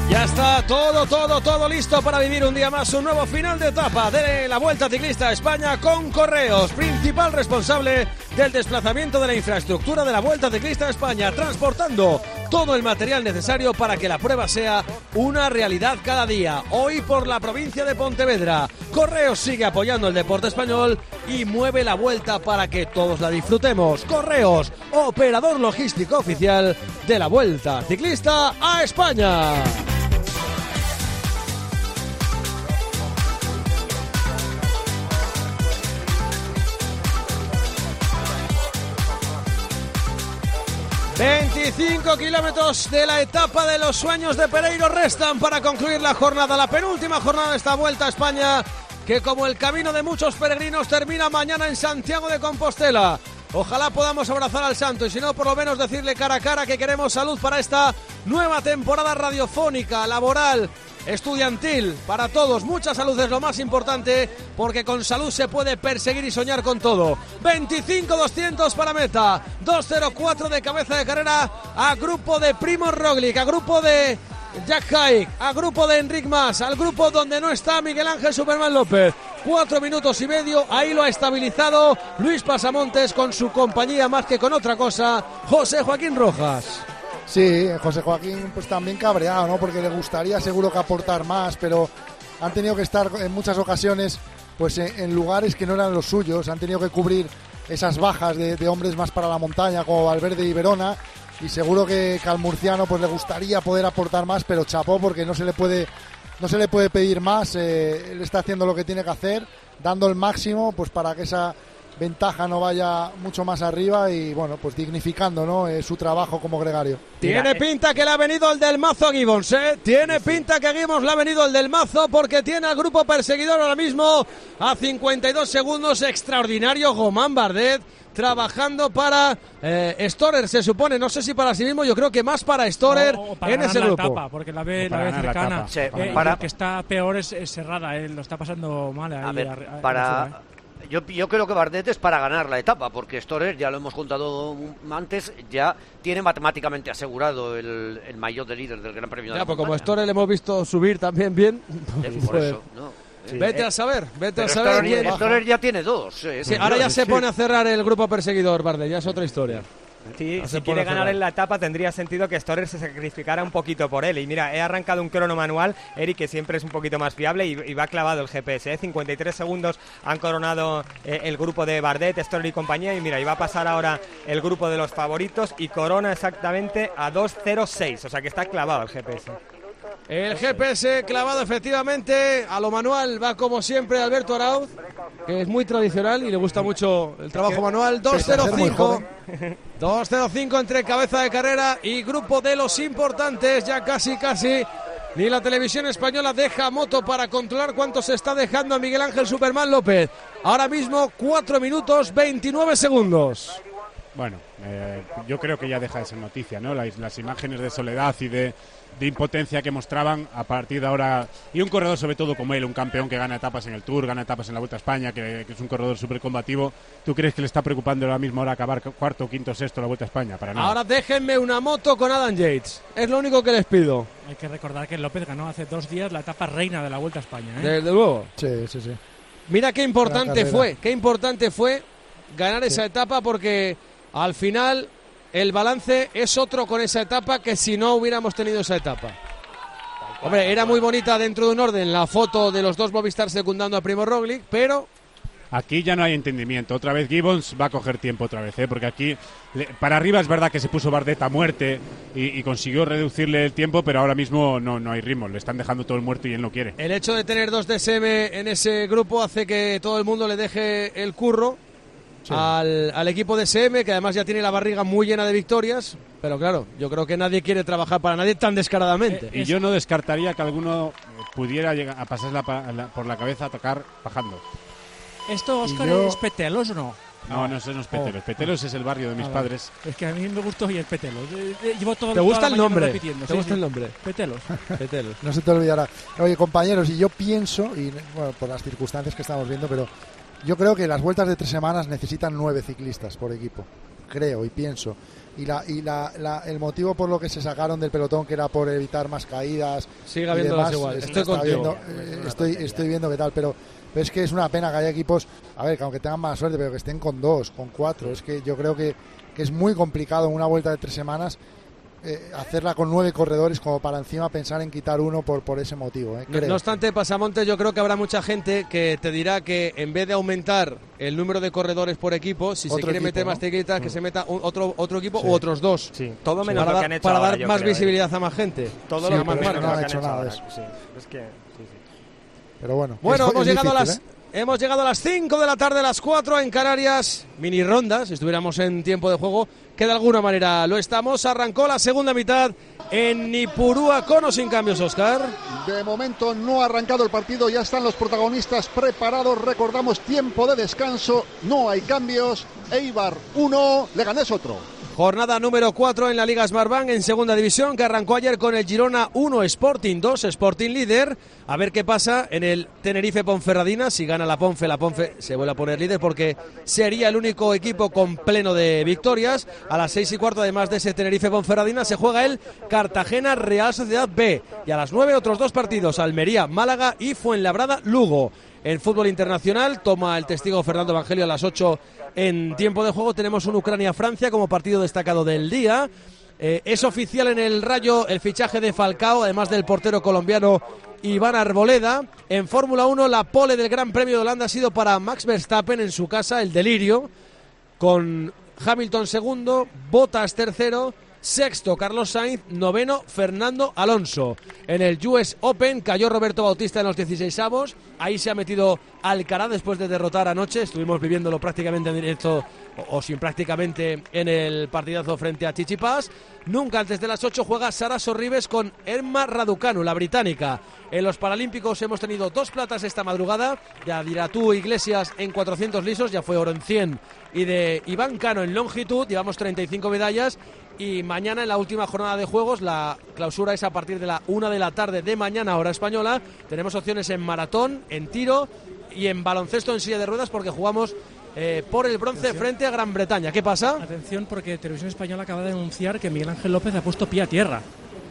Ya está todo listo para vivir un día más un nuevo final de etapa de la Vuelta Ciclista a España con Correos, principal responsable del desplazamiento de la infraestructura de la Vuelta Ciclista a España, transportando todo el material necesario para que la prueba sea una realidad cada día. Hoy por la provincia de Pontevedra, Correos sigue apoyando el deporte español y mueve la Vuelta para que todos la disfrutemos. Correos, operador logístico oficial de la Vuelta Ciclista a España. ...25 kilómetros de la etapa de los sueños de Pereiro restan para concluir la jornada, la penúltima jornada de esta Vuelta a España, que como el camino de muchos peregrinos termina mañana en Santiago de Compostela. Ojalá podamos abrazar al santo y si no, por lo menos decirle cara a cara que queremos salud para esta nueva temporada radiofónica, laboral, estudiantil, para todos. Mucha salud es lo más importante, porque con salud se puede perseguir y soñar con todo. 25-200 para meta, 2.04 de cabeza de carrera a grupo de Primož Roglič, a grupo de Jack Haig, a grupo de Enric Mas, al grupo donde no está Miguel Ángel Superman López. 4 minutos y medio, ahí lo ha estabilizado Luis Pasamontes con su compañía más que con otra cosa, José Joaquín Rojas. Sí, José Joaquín pues también cabreado, ¿no? Porque le gustaría seguro que aportar más, pero han tenido que estar en muchas ocasiones pues en lugares que no eran los suyos, han tenido que cubrir esas bajas de hombres más para la montaña como Valverde y Verona, y seguro que al murciano pues le gustaría poder aportar más, pero chapó porque no se le puede pedir más. Él está haciendo lo que tiene que hacer, dando el máximo pues para que esa ventaja no vaya mucho más arriba y bueno, pues dignificando, ¿no? Su trabajo como gregario. Tiene pinta que le ha venido el del mazo a Gibbons, ¿eh? Tiene pinta que a Gibbons le ha venido el del mazo, porque tiene al grupo perseguidor ahora mismo a 52 segundos. Extraordinario Romain Bardet trabajando para Storer, se supone, no sé si para sí mismo, yo creo que más para Storer en ese grupo. Etapa, porque la ve cercana. Sí, lo que está peor es Serrada, lo está pasando mal ahí. Yo creo que Bardet es para ganar la etapa, porque Storer, ya lo hemos contado antes, ya tiene matemáticamente asegurado el maillot de líder del Gran Premio de la Montaña. Como Storer le hemos visto subir también bien. Por eso, ¿no? Sí. Vete a saber. Storer ya tiene dos. Sí, ahora ya se pone a cerrar el grupo perseguidor, Bardet, ya es otra historia. Sí, si quiere ganar en la etapa tendría sentido que Storer se sacrificara un poquito por él. Y mira, he arrancado un crono manual, Eric, que siempre es un poquito más fiable, y va clavado el GPS. 53 segundos han coronado el grupo de Bardet, Storer y compañía. Y mira, y va a pasar ahora el grupo de los favoritos y corona exactamente a 2.06. O sea que está clavado el GPS. El GPS clavado efectivamente a lo manual, va como siempre Alberto Arauz, que es muy tradicional y le gusta mucho el trabajo manual. 2.05 2.05 entre cabeza de carrera y grupo de los importantes. Ya casi ni la televisión española deja moto para controlar cuánto se está dejando a Miguel Ángel Superman López. Ahora mismo 4 minutos 29 segundos. Bueno, yo creo que ya deja de ser noticia, ¿no? Las imágenes de soledad y de impotencia que mostraban a partir de ahora, y un corredor sobre todo como él, un campeón que gana etapas en el Tour, gana etapas en la Vuelta a España, que es un corredor súper combativo. ¿Tú crees que le está preocupando ahora mismo acabar cuarto, quinto, sexto la Vuelta a España? Para nada. Ahora déjenme una moto con Adam Yates, es lo único que les pido. Hay que recordar que López ganó hace 2 días la etapa reina de la Vuelta a España, ¿eh? Desde luego. Sí. Mira qué importante fue ganar esa etapa, porque al final el balance es otro con esa etapa que si no hubiéramos tenido esa etapa. Hombre, era muy bonita dentro de un orden la foto de los dos Movistar secundando a Primož Roglič, pero aquí ya no hay entendimiento. Otra vez Gibbons va a coger tiempo otra vez, porque aquí para arriba es verdad que se puso Bardet a muerte y consiguió reducirle el tiempo, pero ahora mismo no hay ritmo, le están dejando todo el muerto y él no quiere. El hecho de tener 2 DSM en ese grupo hace que todo el mundo le deje el curro. Sí. Al equipo de SM, que además ya tiene la barriga muy llena de victorias, pero claro, yo creo que nadie quiere trabajar para nadie tan descaradamente. Y yo no descartaría que alguno pudiera llegar a pasar por la cabeza a tocar bajando. ¿Esto, Óscar, es Petelos o no? No, eso no es Petelos. Petelos es el barrio de mis padres. Es que a mí me gustó y el Petelos. Llevo todo ¿Te gusta el nombre? Repitiendo. ¿Te gusta el nombre? Petelos. No se te olvidará. Oye, compañeros, y yo pienso, y bueno, por las circunstancias que estamos viendo, pero yo creo que las vueltas de 3 semanas necesitan 9 ciclistas por equipo. Creo y pienso. el motivo por lo que se sacaron del pelotón, que era por evitar más caídas, sigue habiéndolas igual. Estoy contigo. Estoy viendo qué tal, pero es que es una pena que haya equipos, a ver, que aunque tengan mala suerte, pero que estén con 2, con 4. Es que yo creo que es muy complicado en una vuelta de 3 semanas hacerla con 9 corredores como para encima pensar en quitar uno por ese motivo. No obstante, Pasamontes, yo creo que habrá mucha gente que te dirá que en vez de aumentar el número de corredores por equipo, si se quiere meter más ciclistas, que se meta otro equipo u otros 2. Sí, todo menos para lo que han hecho para ahora, dar más visibilidad a más gente. Todo lo menos lo que han hecho ahora. Sí, es que, sí. Pero bueno, hemos llegado a las 5 de la tarde, a las 4 en Canarias. Mini rondas, si estuviéramos en tiempo de juego, que de alguna manera lo estamos. Arrancó la segunda mitad en Ipurúa, con o sin cambios, Óscar. De momento no ha arrancado el partido, ya están los protagonistas preparados. Recordamos, tiempo de descanso, no hay cambios. Eibar 1, Leganés otro. Jornada número 4 en la Liga Smartbank en segunda división, que arrancó ayer con el Girona 1, Sporting 2, Sporting líder. A ver qué pasa en el Tenerife Ponferradina. Si gana la Ponfe se vuelve a poner líder, porque sería el único equipo con pleno de victorias. A las 6:15, además de ese Tenerife Ponferradina, se juega el Cartagena Real Sociedad B. Y a las 9 otros 2 partidos, Almería, Málaga y Fuenlabrada, Lugo. En fútbol internacional toma el testigo Fernando Evangelio a las 8 en tiempo de juego. Tenemos un Ucrania-Francia como partido destacado del día. Es oficial en el Rayo el fichaje de Falcao, además del portero colombiano Iván Arboleda. En Fórmula 1, la pole del Gran Premio de Holanda ha sido para Max Verstappen en su casa, el delirio, con Hamilton segundo, Bottas tercero, sexto Carlos Sainz, noveno Fernando Alonso. En el US Open cayó Roberto Bautista en los 16avos. Ahí se ha metido Alcaraz después de derrotar anoche. Estuvimos viviéndolo prácticamente en directo, o sin prácticamente, en el partidazo frente a Tsitsipas. Nunca antes de las 8 juega Sara Sorribes con Emma Raducanu, la británica. En los Paralímpicos hemos tenido 2 platas esta madrugada. De Adiratú Iglesias en 400 lisos, ya fue oro en 100. Y de Iván Cano en longitud, llevamos 35 medallas. Y mañana, en la última jornada de juegos, la clausura es a partir de la 1 de la tarde de mañana, hora española. Tenemos opciones en maratón, en tiro y en baloncesto en silla de ruedas, porque jugamos por el bronce frente a Gran Bretaña. ¿Qué pasa? Atención, porque Televisión Española acaba de anunciar que Miguel Ángel López ha puesto pie a tierra.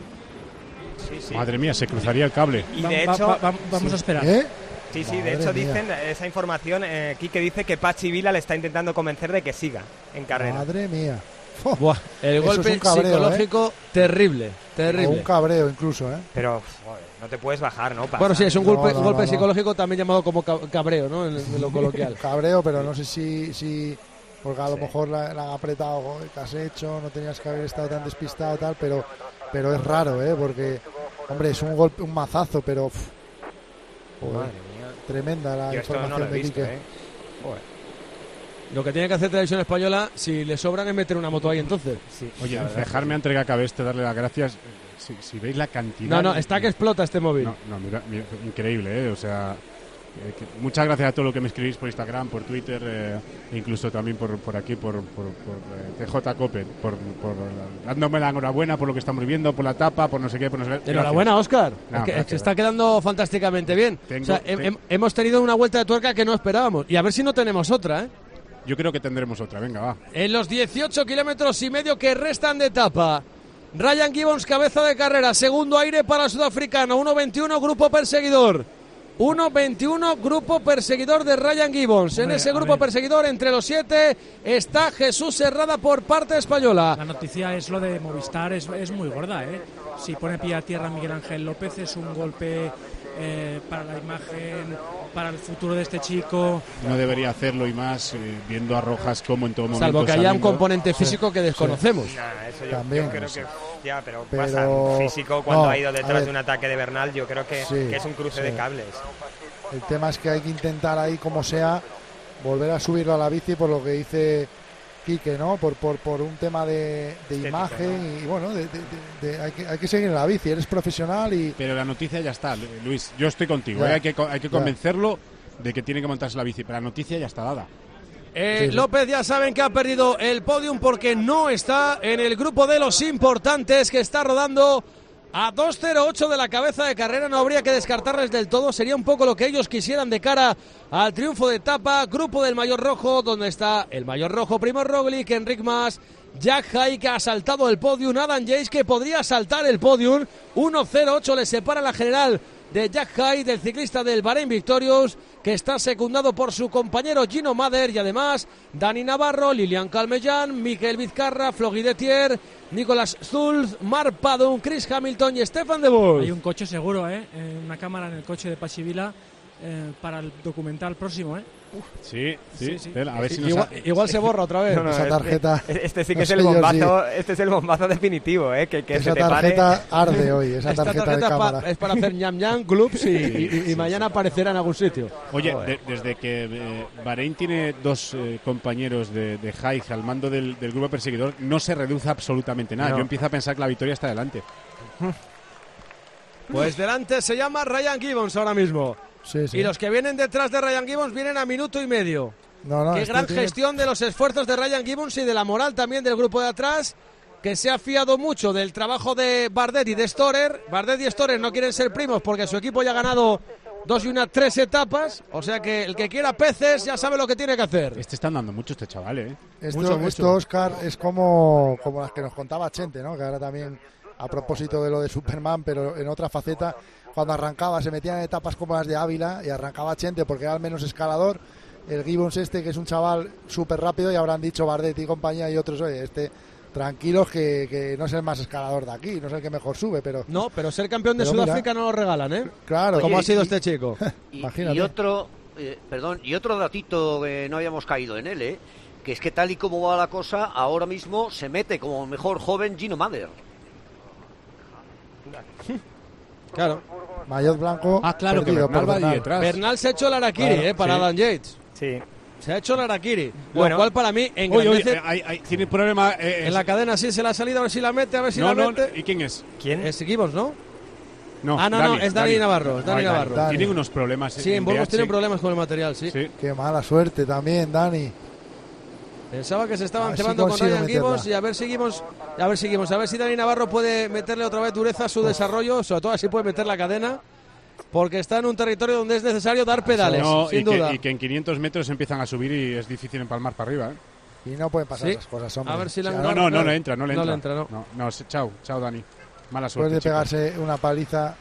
Sí. Madre mía, se cruzaría el cable. Y de hecho, vamos a esperar. Sí, de hecho dicen esa información, Quique dice que Pachi Vila le está intentando convencer de que siga en carrera. Madre mía. Buah, el golpe cabreo, psicológico terrible. O un cabreo incluso, Pero no te puedes bajar, ¿no? Bueno, sí, es un golpe psicológico, también llamado como cabreo, ¿no? En lo coloquial. Cabreo, pero no sé si porque a lo mejor la han apretado, ¿qué has hecho? No tenías que haber estado tan despistado, tal, pero es raro, porque, hombre, es un golpe, un mazazo, pero madre mía. Tremenda la información de Quique. Lo que tiene que hacer Televisión Española, si le sobran, es meter una moto ahí entonces. Sí. Oye, dejarme antes de que acabe darle las gracias. Si veis la cantidad... No, está que explota este móvil. No, mira, increíble, o sea... muchas gracias a todo lo que me escribís por Instagram, por Twitter, incluso también por aquí, por TJ Cope, por dándome la enhorabuena por lo que estamos viviendo, por la etapa, por no sé qué, por no sé qué. Enhorabuena, Óscar. Se está quedando fantásticamente bien. Hemos tenido una vuelta de tuerca que no esperábamos. Y a ver si no tenemos otra, Yo creo que tendremos otra, venga, va. En los 18 kilómetros y medio que restan de etapa, Ryan Gibbons, cabeza de carrera, segundo aire para el sudafricano, 1.21, grupo perseguidor. 1.21, grupo perseguidor de Ryan Gibbons. En ese grupo perseguidor, entre los 7, está Jesús Herrada por parte española. La noticia es lo de Movistar, es muy gorda, Si pone pie a tierra Miguel Ángel López, es un golpe para la imagen, para el futuro de este chico. No debería hacerlo, y más viendo a Rojas como en todo momento. Salvo que haya un componente físico que desconocemos. Eso yo creo que ya, pero pasa físico cuando ha ido detrás de un ataque de Bernal. Yo creo que es un cruce de cables. El tema es que hay que intentar ahí, como sea, volver a subirlo a la bici, por lo que dice Quique, ¿no? Por un tema de imagen, ¿no? Y bueno, hay que seguir en la bici, eres profesional y... Pero la noticia ya está, Luis, yo estoy contigo, hay que convencerlo de que tiene que montarse la bici, pero la noticia ya está dada. López, ya saben que ha perdido el podium porque no está en el grupo de los importantes, que está rodando a 2.08 de la cabeza de carrera. No habría que descartarles del todo, sería un poco lo que ellos quisieran de cara al triunfo de etapa. Grupo del Mayor Rojo, donde está el Mayor Rojo, Primoz Roglic, Enric Mas Jack Hay, que ha saltado el podium, Adam Yates, que podría saltar el podium. 1:08 le separa la general de Jack Hay, del ciclista del Bahrein Victorious, que está secundado por su compañero Gino Mader, y además Dani Navarro, Lilian Calmellán, Miquel Vizcarra, Flogui Detier, Nicolas Schulz, Mark Padun, Chris Hamilton y Stefan de Boer. Hay un coche seguro, una cámara en el coche de Pachivila para el documental próximo, Sí. A ver si igual se borra otra vez. Esa tarjeta. Este sí que es el bombazo. Este es el bombazo definitivo, que esa se te pare. tarjeta arde hoy. Esa Esta tarjeta de cámara. es para hacer ñam clubs y mañana aparecerá en algún sitio. Oye, desde que Bahrein tiene dos compañeros de Haig al mando del grupo perseguidor, no se reduce absolutamente nada. No. Yo empiezo a pensar que la victoria está delante. Pues delante se llama Ryan Gibbons ahora mismo. Sí. Y los que vienen detrás de Ryan Gibbons vienen a minuto y medio. Qué gran tiene... gestión de los esfuerzos de Ryan Gibbons y de la moral también del grupo de atrás, que se ha fiado mucho del trabajo de Bardet y de Storer. Bardet y Storer no quieren ser primos porque su equipo ya ha ganado 3 etapas, o sea que el que quiera peces ya sabe lo que tiene que hacer. Están dando mucho este chaval, Esto, Oscar, es como las que nos contaba Chente, ¿no? Que ahora también, a propósito de lo de Superman, pero en otra faceta, cuando arrancaba se metían en etapas como las de Ávila y arrancaba Chente porque era el menos escalador. El Gibbons que es un chaval súper rápido, y habrán dicho Bardet y compañía y otros, oye, tranquilos que no es el más escalador de aquí, no es el que mejor sube, pero... No, pero ser campeón de Sudáfrica no lo regalan, ¿eh? Claro. Como ha sido este chico. Imagínate. Y otro datito que no habíamos caído en él, que es que tal y como va la cosa, ahora mismo se mete como mejor joven Gino Mader. Claro. Maillot blanco. Claro, perdido que Bernal por va Bernal. detrás. Bernal se ha hecho el Harakiri, para Adam Yates. Sí. Se ha hecho el Harakiri. Bueno. Lo cual para mí engrandece. Tiene problema. En la cadena sí se la ha salido, a ver si la mete, ¿Y quién es? ¿Quién? Es Gibbons, ¿no? No, es Dani Navarro. Dani. Tienen unos problemas. Sí, en Burgos tienen problemas con el material, sí. Qué mala suerte también, Dani. Pensaba que se estaban A ver si cebando con consigue Ryan meterla. Gibbons y a ver si Dani Navarro puede meterle otra vez dureza a su desarrollo, sobre todo así puede meter la cadena, porque está en un territorio donde es necesario dar pedales, sin duda. Y que en 500 metros empiezan a subir y es difícil empalmar para arriba. Y no pueden pasar esas cosas, hombre. A ver si la No le entra. No le entra, ¿no? No, chao, Dani. Mala suerte. Después de pegarse una paliza.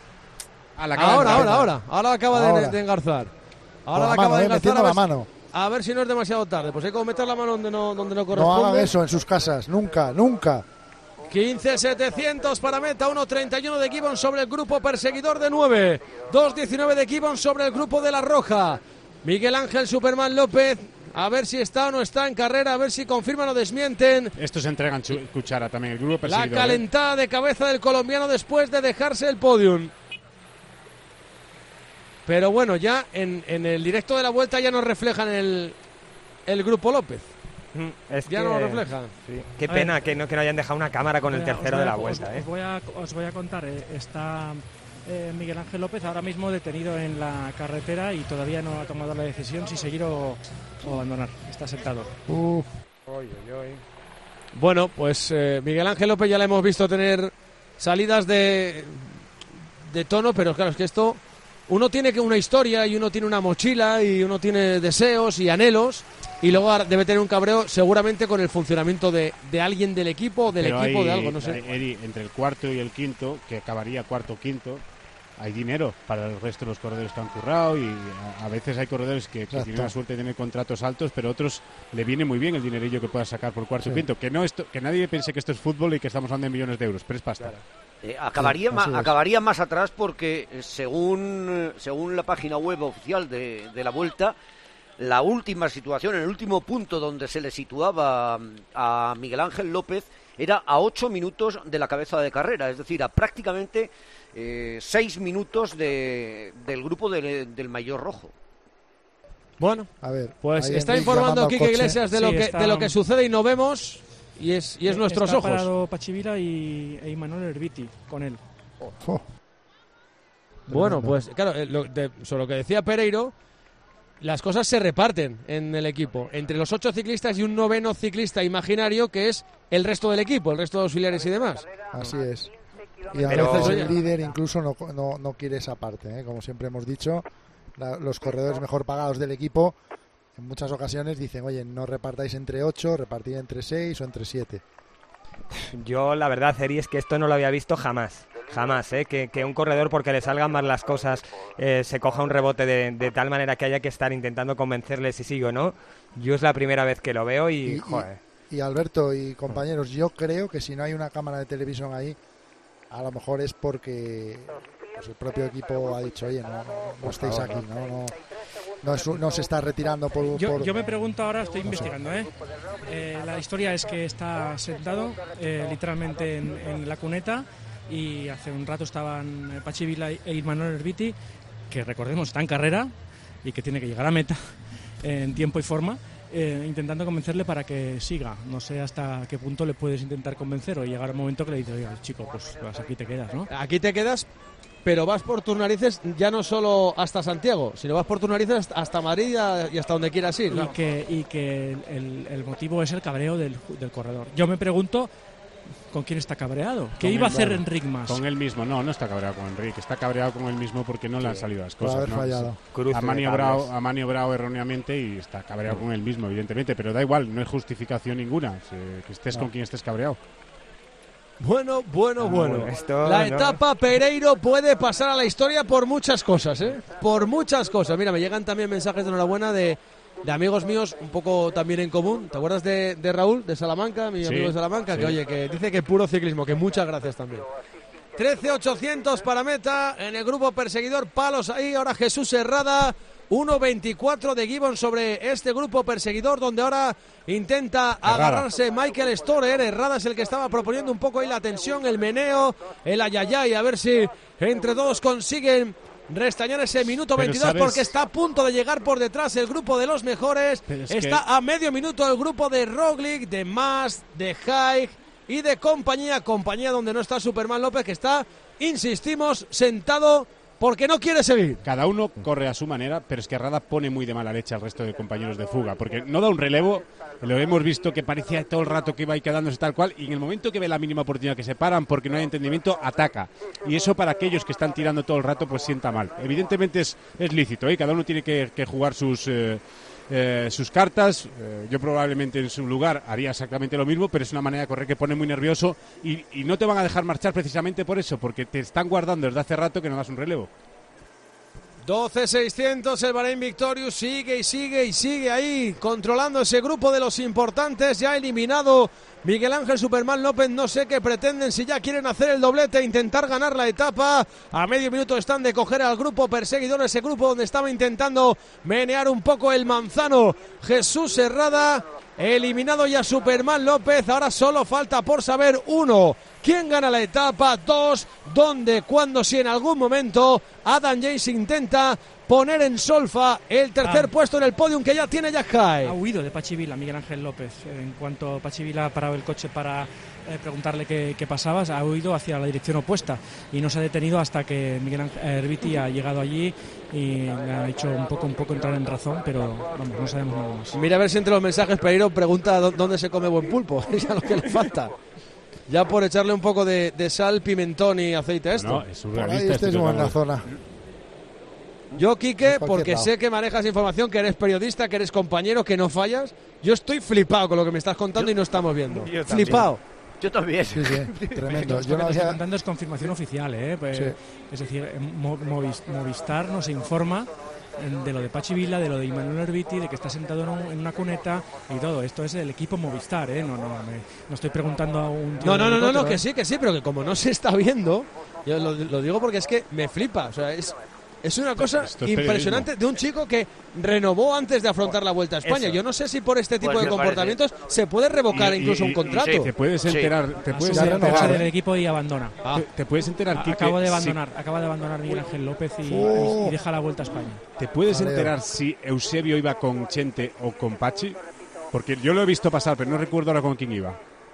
Ahora acaba de engarzar. Ahora la acaba de engarzar. Metiendo la mano. A ver si no es demasiado tarde. Pues hay que meter la mano donde no corresponde. No hagan eso en sus casas, nunca. 15.700 para meta, 1.31 de Gibbons sobre el grupo perseguidor de 9, 2.19 de Gibbons sobre el grupo de La Roja. Miguel Ángel Superman López, a ver si está o no está en carrera, a ver si confirman o desmienten. Estos entregan cuchara también, el grupo perseguidor. La calentada de cabeza del colombiano después de dejarse el podium. Pero bueno, ya en el directo de la vuelta ya nos reflejan el grupo López. Ya no lo reflejan. Sí. Qué pena que no hayan dejado una cámara con el tercero de la vuelta. Os voy a contar, está Miguel Ángel López ahora mismo detenido en la carretera y todavía no ha tomado la decisión si seguir o abandonar. Está sentado. Bueno, pues Miguel Ángel López ya le hemos visto tener salidas de tono, pero claro, es que esto... Uno tiene una historia y uno tiene una mochila y uno tiene deseos y anhelos y luego debe tener un cabreo seguramente con el funcionamiento de alguien del equipo, de algo, no sé. Entre el cuarto y el quinto, que acabaría cuarto o quinto, hay dinero para el resto de los corredores que han currado y a veces hay corredores que tienen la suerte de tener contratos altos, pero otros le viene muy bien el dinerillo que pueda sacar por cuarto o quinto. Que nadie piense que esto es fútbol y que estamos hablando de millones de euros, pero es pasta. Claro. Acabaría más atrás porque según la página web oficial de la Vuelta, la última situación, el último punto donde se le situaba a Miguel Ángel López era a 8 minutos de la cabeza de carrera, es decir, a prácticamente 6 minutos del grupo del maillot rojo. Bueno, a ver, pues está informando Quique Iglesias de lo que sucede y no vemos. Y es nuestros ojos. Está parado Pachivila e Imanol Herbiti con él. Bueno, pues claro, sobre lo que decía Pereiro, las cosas se reparten en el equipo. Entre los 8 ciclistas y un 9º ciclista imaginario que es el resto del equipo, el resto de auxiliares y demás. Así es. Y a veces el líder incluso no quiere esa parte, ¿eh? Como siempre hemos dicho, los corredores mejor pagados del equipo en muchas ocasiones dicen, oye, no repartáis entre 8, repartid entre 6 o entre 7. Yo la verdad, Eri, es que esto no lo había visto jamás, que un corredor, porque le salgan mal las cosas, se coja un rebote de tal manera que haya que estar intentando convencerle si sí o no. Yo es la primera vez que lo veo y joder. Y Alberto y compañeros, yo creo que si no hay una cámara de televisión ahí, a lo mejor es porque pues el propio equipo ha dicho, oye, no estéis aquí, no se está retirando por... Yo me pregunto ahora, estoy investigando, la historia es que está sentado literalmente en la cuneta, y hace un rato estaban Patxi Vila e Imanol Herbiti, que recordemos está en carrera y que tiene que llegar a meta en tiempo y forma, intentando convencerle para que siga. No sé hasta qué punto le puedes intentar convencer, o llegar un momento que le dices, oiga, chico, pues aquí te quedas, ¿no? Aquí te quedas, pero vas por tus narices ya no solo hasta Santiago, sino vas por tus narices hasta Madrid y hasta donde quieras ir, ¿no? Y que el motivo es el cabreo del corredor. Yo me pregunto, ¿con quién está cabreado? ¿Qué iba a hacer Enric Mas? Con él mismo. No está cabreado con Enric. Está cabreado con él mismo porque no le han salido las cosas. Por haber fallado. Ha maniobrado erróneamente y está cabreado con él mismo, evidentemente. Pero da igual, no hay justificación ninguna. Que estés con quien estés cabreado. Bueno. La etapa Pereiro puede pasar a la historia por muchas cosas, Por muchas cosas. Mira, me llegan también mensajes de enhorabuena de amigos míos, un poco también en común. ¿Te acuerdas de Raúl, de Salamanca, mi amigo de Salamanca? Sí. Que oye, que dice que puro ciclismo, que muchas gracias también. 13.800 para meta en el grupo perseguidor, palos ahí, ahora Jesús Herrada, 1.24 de Gibbon sobre este grupo perseguidor, donde ahora intenta agarrarse Michael Storer. Herrada es el que estaba proponiendo un poco ahí la tensión, el meneo, el ayayay, a ver si entre todos consiguen restañar ese minuto 22, porque está a punto de llegar por detrás el grupo de los mejores. Está a medio minuto el grupo de Roglic, de Mas, de Haig y de compañía donde no está Superman López, que está, insistimos, sentado porque no quiere seguir. Cada uno corre a su manera, pero es que Herrada pone muy de mala leche al resto de compañeros de fuga, porque no da un relevo. Lo hemos visto que parecía todo el rato que iba ahí quedándose tal cual, y en el momento que ve la mínima oportunidad que se paran porque no hay entendimiento, ataca. Y eso para aquellos que están tirando todo el rato pues sienta mal. Evidentemente es lícito, cada uno tiene que jugar sus cartas. Yo probablemente en su lugar haría exactamente lo mismo, pero es una manera de correr que pone muy nervioso y no te van a dejar marchar precisamente por eso, porque te están guardando desde hace rato que no das un relevo. 12.600, el Bahrein Victorious sigue ahí, controlando ese grupo de los importantes. Ya eliminado Miguel Ángel Superman López, no sé qué pretenden, si ya quieren hacer el doblete, intentar ganar la etapa. A medio minuto están de coger al grupo perseguidor, ese grupo donde estaba intentando menear un poco el manzano Jesús Herrada. Eliminado ya Superman López, ahora solo falta por saber, 1, quién gana la etapa, 2, dónde, cuándo, si en algún momento Adam Yates intenta poner en solfa el tercer puesto en el podium que ya tiene Jack Haig. Ha huido de Patxi Vila Miguel Ángel López. En cuanto Patxi Vila ha parado el coche para preguntarle qué pasaba, ha huido hacia la dirección opuesta y no se ha detenido hasta que Miguel Ángel Herbiti ha llegado allí y le ha hecho un poco entrar en razón, pero vamos, no sabemos nada más. Mira a ver si entre los mensajes Pereiro pregunta dónde se come buen pulpo. Es a lo que le falta. Ya por echarle un poco de sal, pimentón y aceite a esto. No, es surrealista. Este es buena zona. Yo, Quique, porque sé que manejas información, que eres periodista, que eres compañero, que no fallas, yo estoy flipado con lo que me estás contando y no estamos viendo. Flipado. Yo también. Sí, tremendo. Yo lo que estoy contando es confirmación oficial, pues, sí. Es decir, Movistar nos informa de lo de Patxi Vila, de lo de Imanol Herbiti, de que está sentado en una cuneta y todo. Esto es el equipo Movistar, no estoy preguntando a un tío. No, que sí, pero que como no se está viendo, yo lo digo porque es que me flipa, o sea, es una cosa impresionante de un chico que renovó antes de afrontar la Vuelta a España. Eso. Yo no sé si por este tipo de comportamientos se puede revocar incluso un contrato. Sí, te puedes enterar, te puedes enterar del equipo y abandona. Te puedes enterar que acaba de abandonar Miguel Ángel López y deja la Vuelta a España. ¿Te puedes enterar si Eusebio iba con Chente o con Patxi? Porque yo lo he visto pasar, pero no recuerdo ahora con quién iba.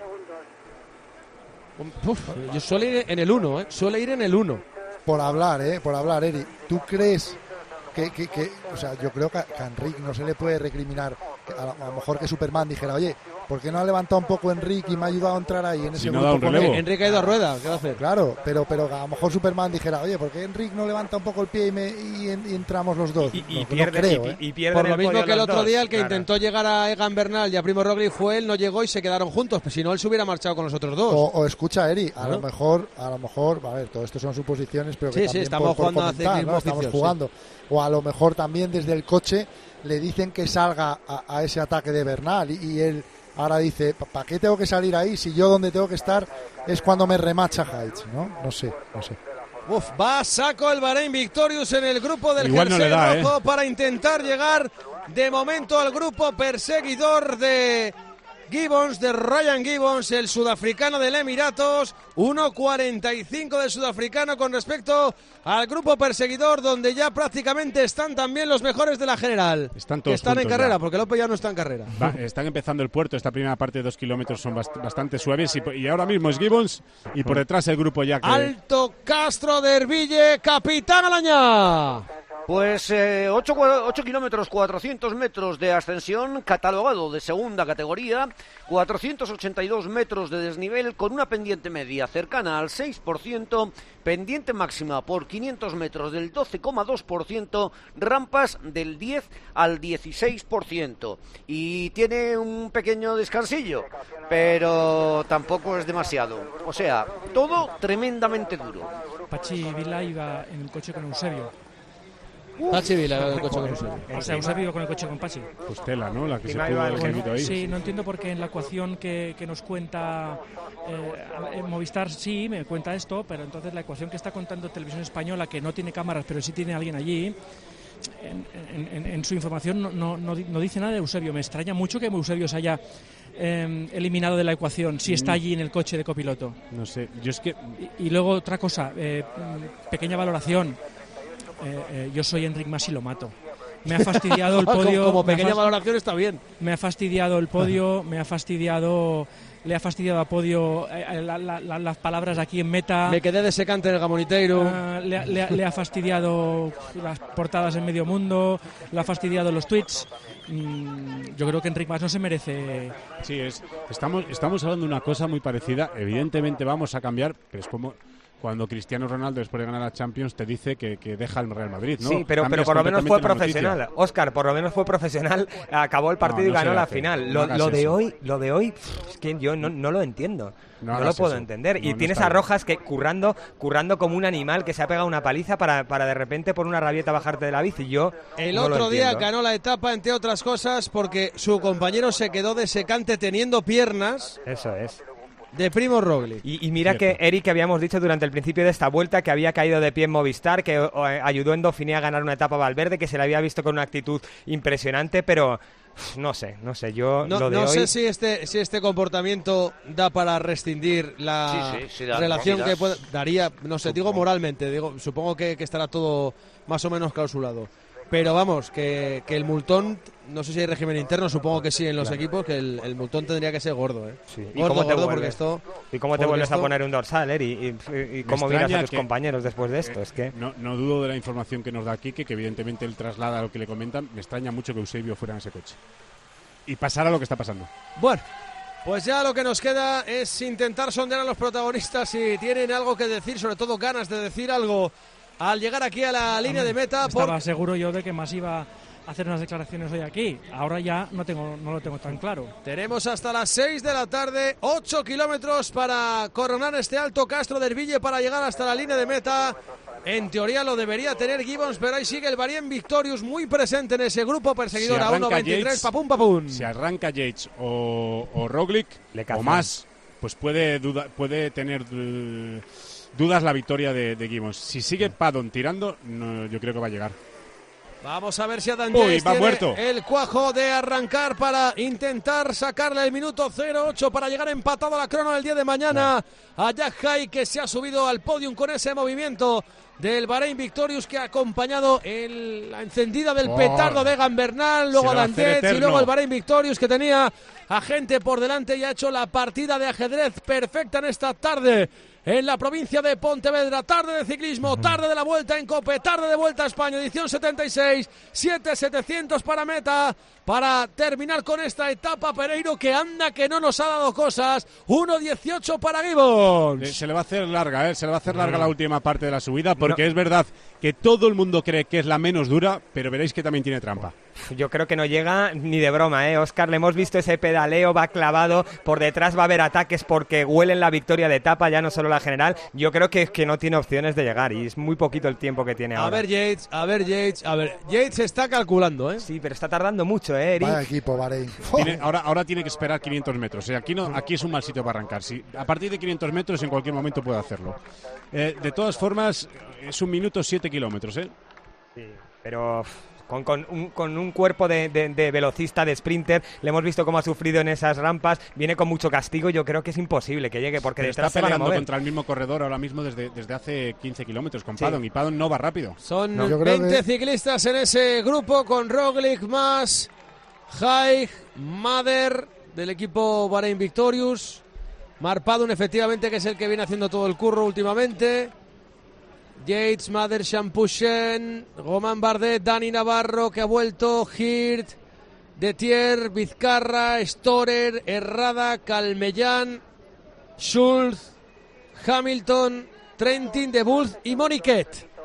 Yo suelo ir en el 1, suele ir en el 1. Por hablar, Eri, ¿tú crees que o sea, yo creo que a Enric no se le puede recriminar, a lo mejor que Superman dijera, oye, ¿Por qué no ha levantado un poco Enrique y me ha ayudado a entrar ahí en ese no grupo? da un relevo. Enrique ha ido a rueda, ¿qué va a hacer? Claro, pero a lo mejor Superman dijera, oye, ¿por qué Enrique no levanta un poco el pie y entramos los dos? Y pierden Por lo mismo que el otro día el que claro. intentó llegar a Egan Bernal y a Primo Roglic fue él, no llegó y se quedaron juntos, pues si no él se hubiera marchado con los otros dos. O escucha, Eri, a lo mejor, a ver, todo esto son suposiciones, pero que Sí, también estamos por jugando a comentar, ciclismo ¿no? Estamos oficioso, jugando. O a lo mejor también desde el coche le dicen que salga a ese ataque de Bernal y él ahora dice, ¿para qué tengo que salir ahí si yo donde tengo que estar es cuando me remacha Haitz, ¿no? No sé. Uf, va a saco el Bahrein Victorious en el grupo del Igual no jersey le da, rojo para intentar llegar de momento al grupo perseguidor de Gibbons, de Ryan Gibbons, el sudafricano del Emiratos. 1.45 del sudafricano con respecto al grupo perseguidor, donde ya prácticamente están también los mejores de la general. Están que todos están en juntos carrera, ya. porque López ya no está en carrera. Están empezando el puerto, esta primera parte de 2 kilómetros son bastante suaves y ahora mismo es Gibbons y por detrás el grupo ya que... Alto Castro de Herville, capitán Alañá. Pues 8 kilómetros, 400 metros de ascensión, catalogado de segunda categoría, 482 metros de desnivel con una pendiente media cercana al 6%, pendiente máxima por 500 metros del 12,2%, rampas del 10 al 16%. Y tiene un pequeño descansillo, pero tampoco es demasiado. O sea, todo tremendamente duro. Pachi Vila iba en el coche con Eusebio. Pachi Vila, el coche con Eusebio. O sea, Eusebio iba con el coche con Pachi. Pues tela, ¿no? La que se no pudo iba haber el- seguido ahí. Sí, no entiendo por qué en la ecuación que nos cuenta Movistar sí me cuenta esto, pero entonces la ecuación que está contando Televisión Española, que no tiene cámaras pero sí tiene alguien allí, en su información no dice nada de Eusebio. Me extraña mucho que Eusebio se haya eliminado de la ecuación si está allí en el coche de copiloto. No sé, yo es que... Y luego otra cosa, pequeña valoración. Yo soy Enric Mas y lo mato. Me ha fastidiado el podio. Como pequeña valoración está bien. Me ha fastidiado el podio, le ha fastidiado a Podio las palabras aquí en meta. Me quedé de secante en el Gamoniteiro. Le ha fastidiado las portadas en Medio Mundo, le ha fastidiado los tweets. Yo creo que Enric Mas no se merece. Sí, estamos hablando de una cosa muy parecida. Evidentemente vamos a cambiar, pero es como cuando Cristiano Ronaldo, después de ganar la Champions, te dice que deja el Real Madrid, ¿no? Sí, pero Cambias por lo menos fue completamente la profesional. Óscar, por lo menos fue profesional, acabó el partido No, y no se ganó le la hace. final. No hagas eso. Lo de hoy, es que yo no lo entiendo. No No lo hagas puedo eso. entender. No, Y no tienes está a bien. Rojas que currando como un animal que se ha pegado una paliza para de repente por una rabieta bajarte de la bici. Yo El no lo otro día entiendo. ganó la etapa, entre otras cosas, porque su compañero se quedó de secante teniendo piernas Eso es. de Primo Roglic. Y mira Cierto. que Eric, que habíamos dicho durante el principio de esta vuelta que había caído de pie en Movistar, que ayudó en Dauphiné a ganar una etapa a Valverde, que se le había visto con una actitud impresionante, pero no sé, yo No, lo de no hoy... sé si este comportamiento da para rescindir la Sí, da, relación sí, que da. daría, no sé, digo moralmente, supongo que estará todo más o menos clausulado. Pero vamos, que el multón, no sé si hay régimen interno, supongo que sí en los equipos, que el multón tendría que ser gordo, ¿eh? Sí. ¿Y Gordo, cómo te gordo, porque vuelves? esto... ¿Y cómo te porque vuelves a esto- poner un dorsal, Eri? ¿Y cómo miras extraña a tus que- compañeros después de esto? Es que... No dudo de la información que nos da Quique, que evidentemente él traslada lo que le comentan. Me extraña mucho que Eusebio fuera en ese coche. Y pasara lo que está pasando. Bueno, pues ya lo que nos queda es intentar sondear a los protagonistas si tienen algo que decir, sobre todo ganas de decir algo al llegar aquí a la línea de meta. Estaba seguro yo de que Mas iba a hacer unas declaraciones hoy aquí. Ahora ya no lo tengo tan claro. Tenemos hasta las 6 de la tarde, 8 kilómetros para coronar este Alto Castro de Herville para llegar hasta la línea de meta. En teoría lo debería tener Gibbons, pero ahí sigue el Bahrein Victorious muy presente en ese grupo perseguidor a arranca 1.23, Yates, papum. Si arranca Yates o Roglic Le cazan. o más, pues puede tener dudas la victoria de Gibbons. Si sigue Paddon tirando, yo creo que va a llegar. Vamos a ver si Adam Uy, Yates va tiene muerto. el cuajo de arrancar para intentar sacarle el minuto 0.8 para llegar empatado a la crono el día de mañana a Jack Hay, que se ha subido al podium con ese movimiento del Bahrein Victorious, que ha acompañado la encendida del petardo de Egan Bernal, luego Se lo va a Adam hacer Yates y eterno. luego el Bahrein Victorious, que tenía a gente por delante y ha hecho la partida de ajedrez perfecta en esta tarde en la provincia de Pontevedra. Tarde de ciclismo, tarde de la Vuelta en COPE, tarde de Vuelta a España, edición 76, 7.700 para meta, para terminar con esta etapa. Pereiro, que anda que no nos ha dado cosas, 1.18 para Gibbons. Se le va a hacer larga, se le va a hacer larga la última parte de la subida, porque es verdad que todo el mundo cree que es la menos dura, pero veréis que también tiene trampa. Yo creo que no llega ni de broma, Óscar, le hemos visto ese pedaleo, va clavado, por detrás va a haber ataques porque huelen la victoria de etapa, ya no solo la general. Yo creo que no tiene opciones de llegar y es muy poquito el tiempo que tiene ahora. A ver Yates está calculando, Sí, pero está tardando mucho, Eric. Vaya equipo, Bahrein. Ahora tiene que esperar 500 metros. Aquí es un mal sitio para arrancar. A partir de 500 metros en cualquier momento puede hacerlo. De todas formas, es 1 minuto 7 kilómetros, Sí, pero con un cuerpo de velocista, de sprinter, le hemos visto cómo ha sufrido en esas rampas, viene con mucho castigo. Yo creo que es imposible que llegue porque detrás está se van a peleando mover. contra el mismo corredor ahora mismo desde hace 15 kilómetros con Paddon, y Paddon no va rápido. Son 20 ciclistas en ese grupo, con Roglic más Haig, Mader del equipo Bahrein Victorious, Mark Paddon efectivamente, que es el que viene haciendo todo el curro últimamente, Yates, Mader, Champuchen, Romain Bardet, Dani Navarro, que ha vuelto, Hirt, Detier, Vizcarra, Storer, Herrada, Calmellán, Schulz, Hamilton, Trentin, De Bulth y Moniquet.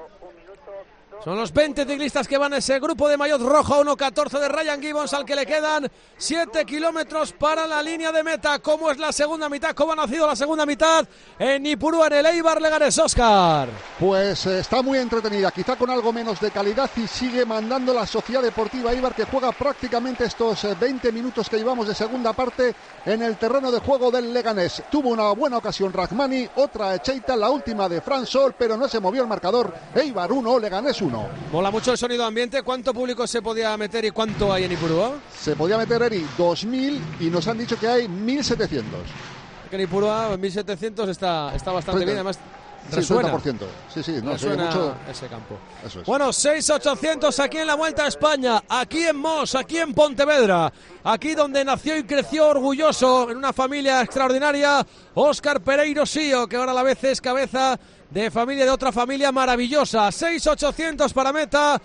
Son los 20 ciclistas que van a ese grupo de maillot rojo, 1.14 de Ryan Gibbons, al que le quedan 7 kilómetros para la línea de meta. ¿Cómo es la segunda mitad? ¿Cómo ha nacido la segunda mitad en Ipurúa, en el Eibar Leganés, Óscar? Pues está muy entretenida, quizá con algo menos de calidad, y sigue mandando la Sociedad Deportiva Eibar, que juega prácticamente estos 20 minutos que llevamos de segunda parte en el terreno de juego del Leganés. Tuvo una buena ocasión Rahmani, otra Echeita, la última de Fran Sol, pero no se movió el marcador. Eibar 1, Leganés 1. Mola mucho el sonido ambiente. ¿Cuánto público se podía meter y cuánto hay en Ipurúa? Se podía meter, Eri, 2.000, y nos han dicho que hay 1.700. En Ipurúa 1.700 está bastante bien, además resuena. 30%. Sí, no, resuena mucho ese campo. Eso es. Bueno, 6.800 aquí en la Vuelta a España, aquí en Mos, aquí en Pontevedra, aquí donde nació y creció orgulloso en una familia extraordinaria, Óscar Pereiro Sío, que ahora a la vez es cabeza de familia de otra familia maravillosa. 6.800 para meta,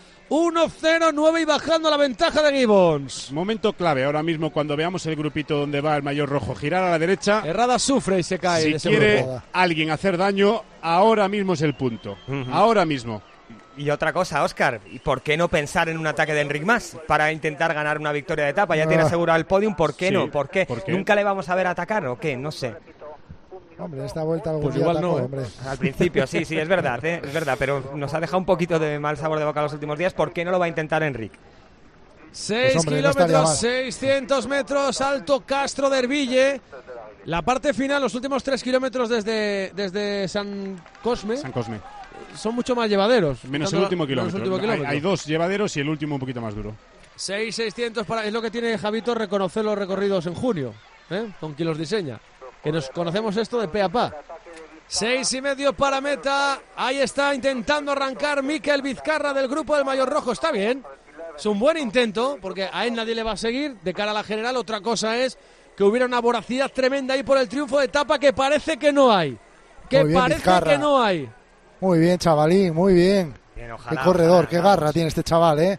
1.09 y bajando la ventaja de Gibbons. Momento clave ahora mismo cuando veamos el grupito donde va el maillot rojo, girar a la derecha. Herrada sufre y se cae. Si de ese quiere grupo. alguien hacer daño, ahora mismo es el punto. Ahora mismo. Y otra cosa, Óscar, ¿y por qué no pensar en un ataque de Enric Mas para intentar ganar una victoria de etapa? Ya tiene asegurado el podium, ¿por qué no? ¿Por qué? ¿Nunca le vamos a ver atacar o qué? No sé. Hombre, esta vuelta algún pues día igual atacó, no, hombre. Al principio, sí, es verdad, pero nos ha dejado un poquito de mal sabor de boca los últimos días. ¿Por qué no lo va a intentar Enric? 6 hombre, kilómetros, no 600 metros, Alto Castro de Erville. La parte final, los últimos 3 kilómetros desde San Cosme, son mucho más llevaderos. Menos el último kilómetro. Hay 2 llevaderos y el último un poquito más duro. 6.600 es lo que tiene Javito, reconocer los recorridos en junio, con quien los diseña. Que nos conocemos esto de pe a pa. 6.5 para meta. Ahí está intentando arrancar Mikel Vizcarra del grupo del maillot rojo. Está bien. Es un buen intento, porque a él nadie le va a seguir de cara a la general. Otra cosa es que hubiera una voracidad tremenda ahí por el triunfo de etapa, que parece que no hay. Que no hay. Muy bien, chavalín, muy bien. Qué corredor, qué garra tiene este chaval,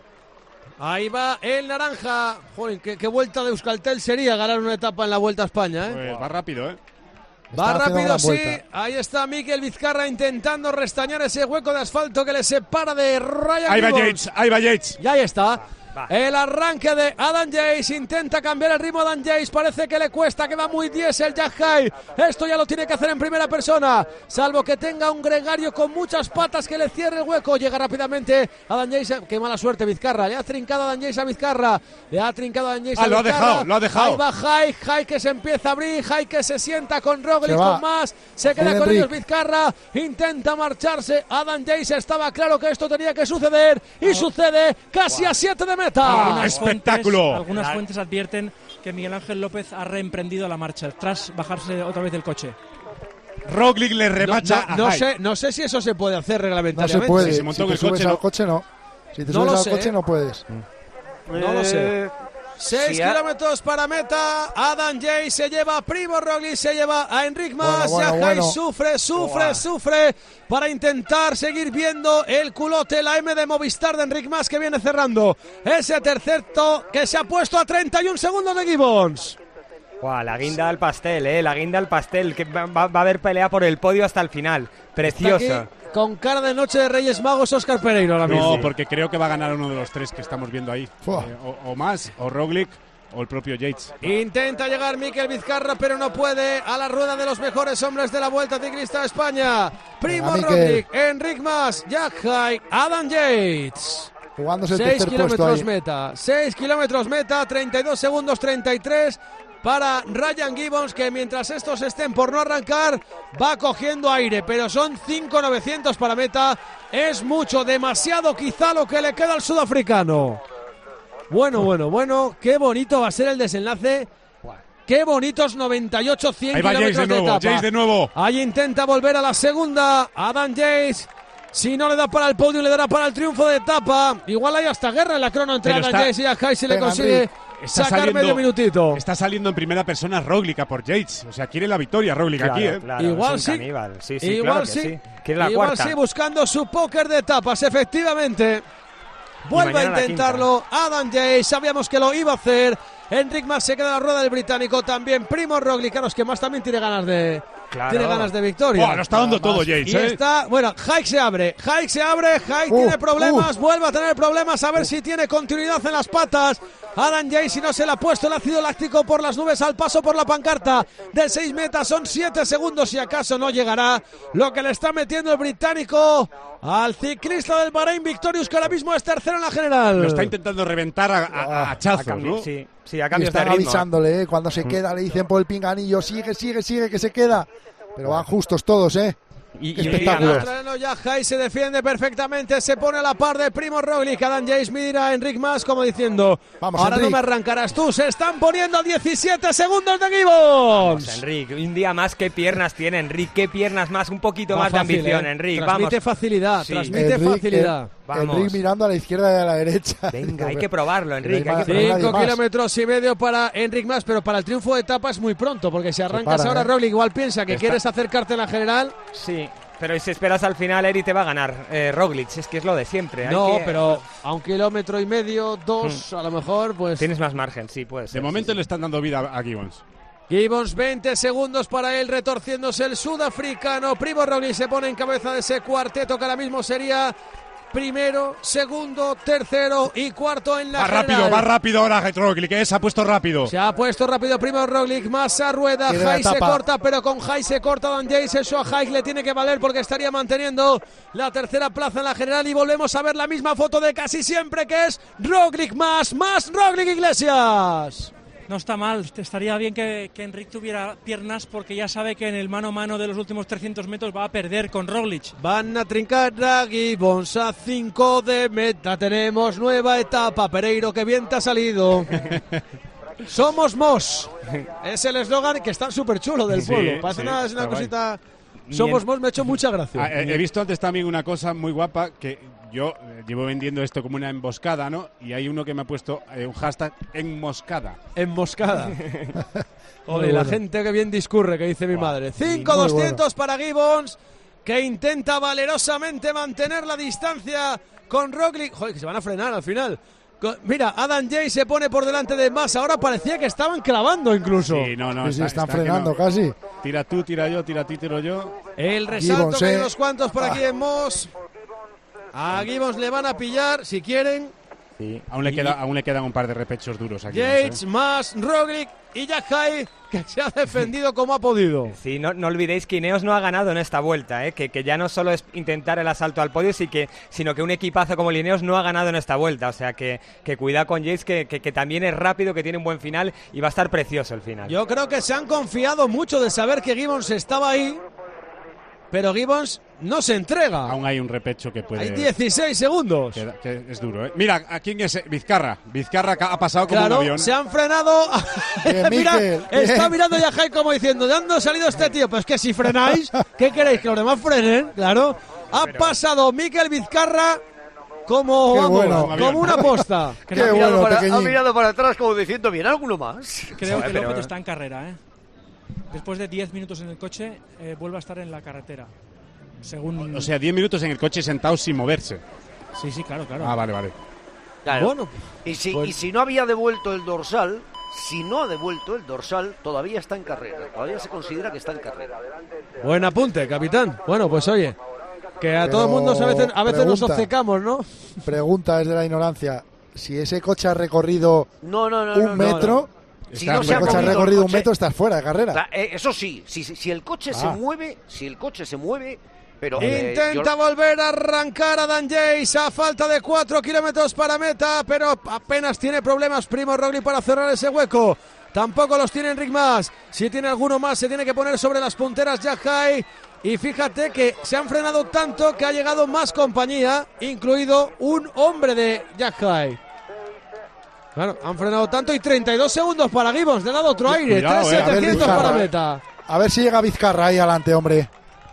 Ahí va el naranja. Joder, qué vuelta de Euskaltel sería ganar una etapa en la Vuelta a España, Pues va rápido, Va rápido, sí. Ahí está Mikel Vizcarra intentando restañar ese hueco de asfalto que le separa de Ryan Gibbons. Ahí va Yates. Y ahí está. El arranque de Adam Yates, intenta cambiar el ritmo. Adam Yates parece que le cuesta, que va muy diésel Jack High. Esto ya lo tiene que hacer en primera persona, salvo que tenga un gregario con muchas patas que le cierre el hueco. Llega rápidamente Adam Yates. Qué mala suerte Vizcarra, le ha trincado Adam Yates a Vizcarra. Le ha trincado Adam Yates a Vizcarra. Lo ha dejado. Ahí va High que se empieza a abrir, High que se sienta con Roglic, con más. Se queda con ellos Vizcarra, intenta marcharse. Adam Yates, estaba claro que esto tenía que suceder y sucede casi a 7 de meta. ¡Espectáculo! Algunas fuentes advierten que Miguel Ángel López ha reemprendido la marcha tras bajarse otra vez del coche. Roglic le remacha no sé si eso se puede hacer reglamentariamente. No se puede. Si te subes al coche, no. Si te subes al coche, no puedes. No lo sé. 6 kilómetros para meta. Adam Yates se lleva a Primož Roglic, se lleva a Enric Mas. Jackai sufre para intentar seguir viendo el culote, la M de Movistar de Enric Mas, que viene cerrando ese tercer que se ha puesto a 31 segundos de Gibbons. La guinda al pastel, la guinda al pastel, que va a haber pelea por el podio hasta el final. Precioso. Con cara de noche de Reyes Magos, Óscar Pereiro ahora mismo. No, porque creo que va a ganar uno de los tres que estamos viendo ahí. O Mas, o Roglic, o el propio Yates. Intenta llegar Mikel Vizcarra, pero no puede a la rueda de los mejores hombres de la Vuelta Ciclista de España. Primož Roglic, Enric Mas, Jackai, Adam Yates. Jugándose el 6 tercer puesto ahí. 6 kilómetros meta, 32 segundos 33 para Ryan Gibbons, que mientras estos estén por no arrancar va cogiendo aire, pero son 5.900 para meta. Es mucho, demasiado quizá lo que le queda al sudafricano. Bueno, qué bonito va a ser el desenlace. Qué bonitos 98, 100 ahí va kilómetros de etapa. Yates de nuevo. Ahí intenta volver a la segunda Adam Yates. Si no le da para el podio, le dará para el triunfo de etapa. Igual hay hasta guerra en la crono entre Adam Yates y Jackai, si le consigue sacar medio minutito. Está saliendo en primera persona Roglic por Yates. O sea, quiere la victoria Roglic aquí, ¿eh? Claro, igual sí. Igual sí. Quiere la igual cuarta. sí, buscando su póker de etapas, efectivamente. Vuelve a intentarlo Adam Yates. Sabíamos que lo iba a hacer. Enric Mas se queda en la rueda del británico. También Primož Roglic, claro, es que Mas también tiene ganas de... Tiene ganas de victoria. Lo está dando todo Yates, y está, bueno, Jackai se abre, Jackai tiene problemas, vuelve a tener problemas, a ver si tiene continuidad en las patas. Adam Yates, si no se le ha puesto el ácido láctico por las nubes al paso por la pancarta de 6 metas, son 7 segundos, si acaso no llegará lo que le está metiendo el británico al ciclista del Bahrein Victorious, que ahora mismo es tercero en la general. Lo está intentando reventar a hachazos, ¿no? Sí, a cambios de están ritmo. avisándole, cuando se queda, le dicen por el pinganillo, sigue, que se queda. Pero van justos todos, Qué espectáculo. Jackai se defiende perfectamente, se pone a la par de Primož Roglic. Adam Yates mira a Enric Mas como diciendo, vamos, ahora Enric, no me arrancarás tú. Se están poniendo a 17 segundos de Gibbons. Vamos, Enric, un día más, qué piernas tiene Enric, qué piernas más, un poquito más de ambición, Enric. Transmite facilidad, transmite facilidad. Enric mirando a la izquierda y a la derecha. Venga, hay que probarlo, Enric. 5 kilómetros y medio para Enric Mas, pero para el triunfo de etapa es muy pronto, porque si arrancas ahora, Roglic igual piensa que quieres acercarte en la general. Sí, pero si esperas al final, Eri te va a ganar. Roglic, es que es lo de siempre. Pero a 1,5 kilómetros, 2, a lo mejor, pues... Tienes más margen, sí, puede ser. De momento le están dando vida a Gibbons. Gibbons, 20 segundos para él, retorciéndose el sudafricano. Primož Roglic se pone en cabeza de ese cuarteto que ahora mismo sería primero, segundo, tercero y cuarto en la general. Va rápido ahora Roglic, se ha puesto rápido. Se ha puesto rápido Primož Roglic, Mas a rueda, Jackai se corta, pero con Jackai se corta Adam Yates. Eso a Jackai le tiene que valer porque estaría manteniendo la tercera plaza en la general. Y volvemos a ver la misma foto de casi siempre, que es Roglic Mas Roglic Iglesias. No está mal, estaría bien que Enric tuviera piernas, porque ya sabe que en el mano a mano de los últimos 300 metros va a perder con Roglic. Van a trincar a Gibbons a 5 de meta. Tenemos nueva etapa. Pereiro, que bien te ha salido. Somos Mos. Es el eslogan que está súper chulo del pueblo. Parece una cosita... Somos Mos, me ha hecho mucha gracia. He visto antes también una cosa muy guapa, que yo llevo vendiendo esto como una emboscada, ¿no? Y hay uno que me ha puesto un hashtag enmoscada. Enmoscada. Ole, la gente que bien discurre, que dice mi madre. 5.200 para Gibbons, que intenta valerosamente mantener la distancia con Roglic. Joder, que se van a frenar al final. Mira, Adam Yates se pone por delante de Mas. Ahora parecía que estaban clavando incluso. Sí, no, están frenando casi. Tira tú, tira yo, tira ti, tiro yo. El resalto, que hay unos cuantos por aquí en Mos. A Gibbons le van a pillar si quieren. Sí. Aún le quedan un par de repechos duros aquí. Yates, Mas, Roglic y Jackai, que se ha defendido como ha podido. Sí, no olvidéis que Ineos no ha ganado en esta vuelta, que ya no solo es intentar el asalto al podio, sino que un equipazo como el Ineos no ha ganado en esta vuelta. O sea, que cuidado con Yates, que también es rápido, que tiene un buen final y va a estar precioso el final. Yo creo que se han confiado mucho de saber que Gibbons estaba ahí, pero Gibbons no se entrega. Aún hay un repecho que puede... Hay 16 segundos. Que es duro, ¿eh? Mira, ¿a quién es? Vizcarra ha pasado como un avión. Se han frenado. Mira, está mirando Jackai como diciendo, ¿de dónde ha salido este tío? Pues que si frenáis, ¿qué queréis? ¿Que los demás frenen? Claro. Ha pasado Mikel Vizcarra como, Qué vamos, bueno. como una posta. Qué bueno, ha pequeñín. mirado para atrás como diciendo, ¿viene alguno más? Creo que pero- López está en carrera, ¿eh? Después de 10 minutos en el coche, vuelve a estar en la carretera. Según... O sea, 10 minutos en el coche sentado sin moverse. Sí, claro. Ah, vale. Claro. Bueno, Y si, pues- y si no había devuelto el dorsal, todavía está en carrera. Todavía se considera que está en carrera. buen apunte, capitán. Bueno, pues oye, que a todo el mundo a veces nos pregunta. obcecamos, ¿no? Pregunta desde la ignorancia. Si ese coche ha recorrido No. un metro, Si Está- no si se el ha coche ha movido el recorrido un coche- metro, estás fuera de carrera. Eso sí, si el coche se mueve, pero Intenta volver a arrancar Adam Yates a falta de 4 kilómetros para meta, pero apenas tiene problemas Primo Roglic para cerrar ese hueco. Tampoco los tiene Enric Mas. Si tiene alguno más, se tiene que poner sobre las punteras Jack Hay. Y fíjate que se han frenado tanto que ha llegado más compañía, incluido un hombre de Jack Hay. Bueno, han frenado tanto y 32 segundos para Gibbons. Le ha dado otro aire. Cuidado, 3.700 para Vizcarra. meta. A ver si llega Vizcarra ahí adelante, hombre.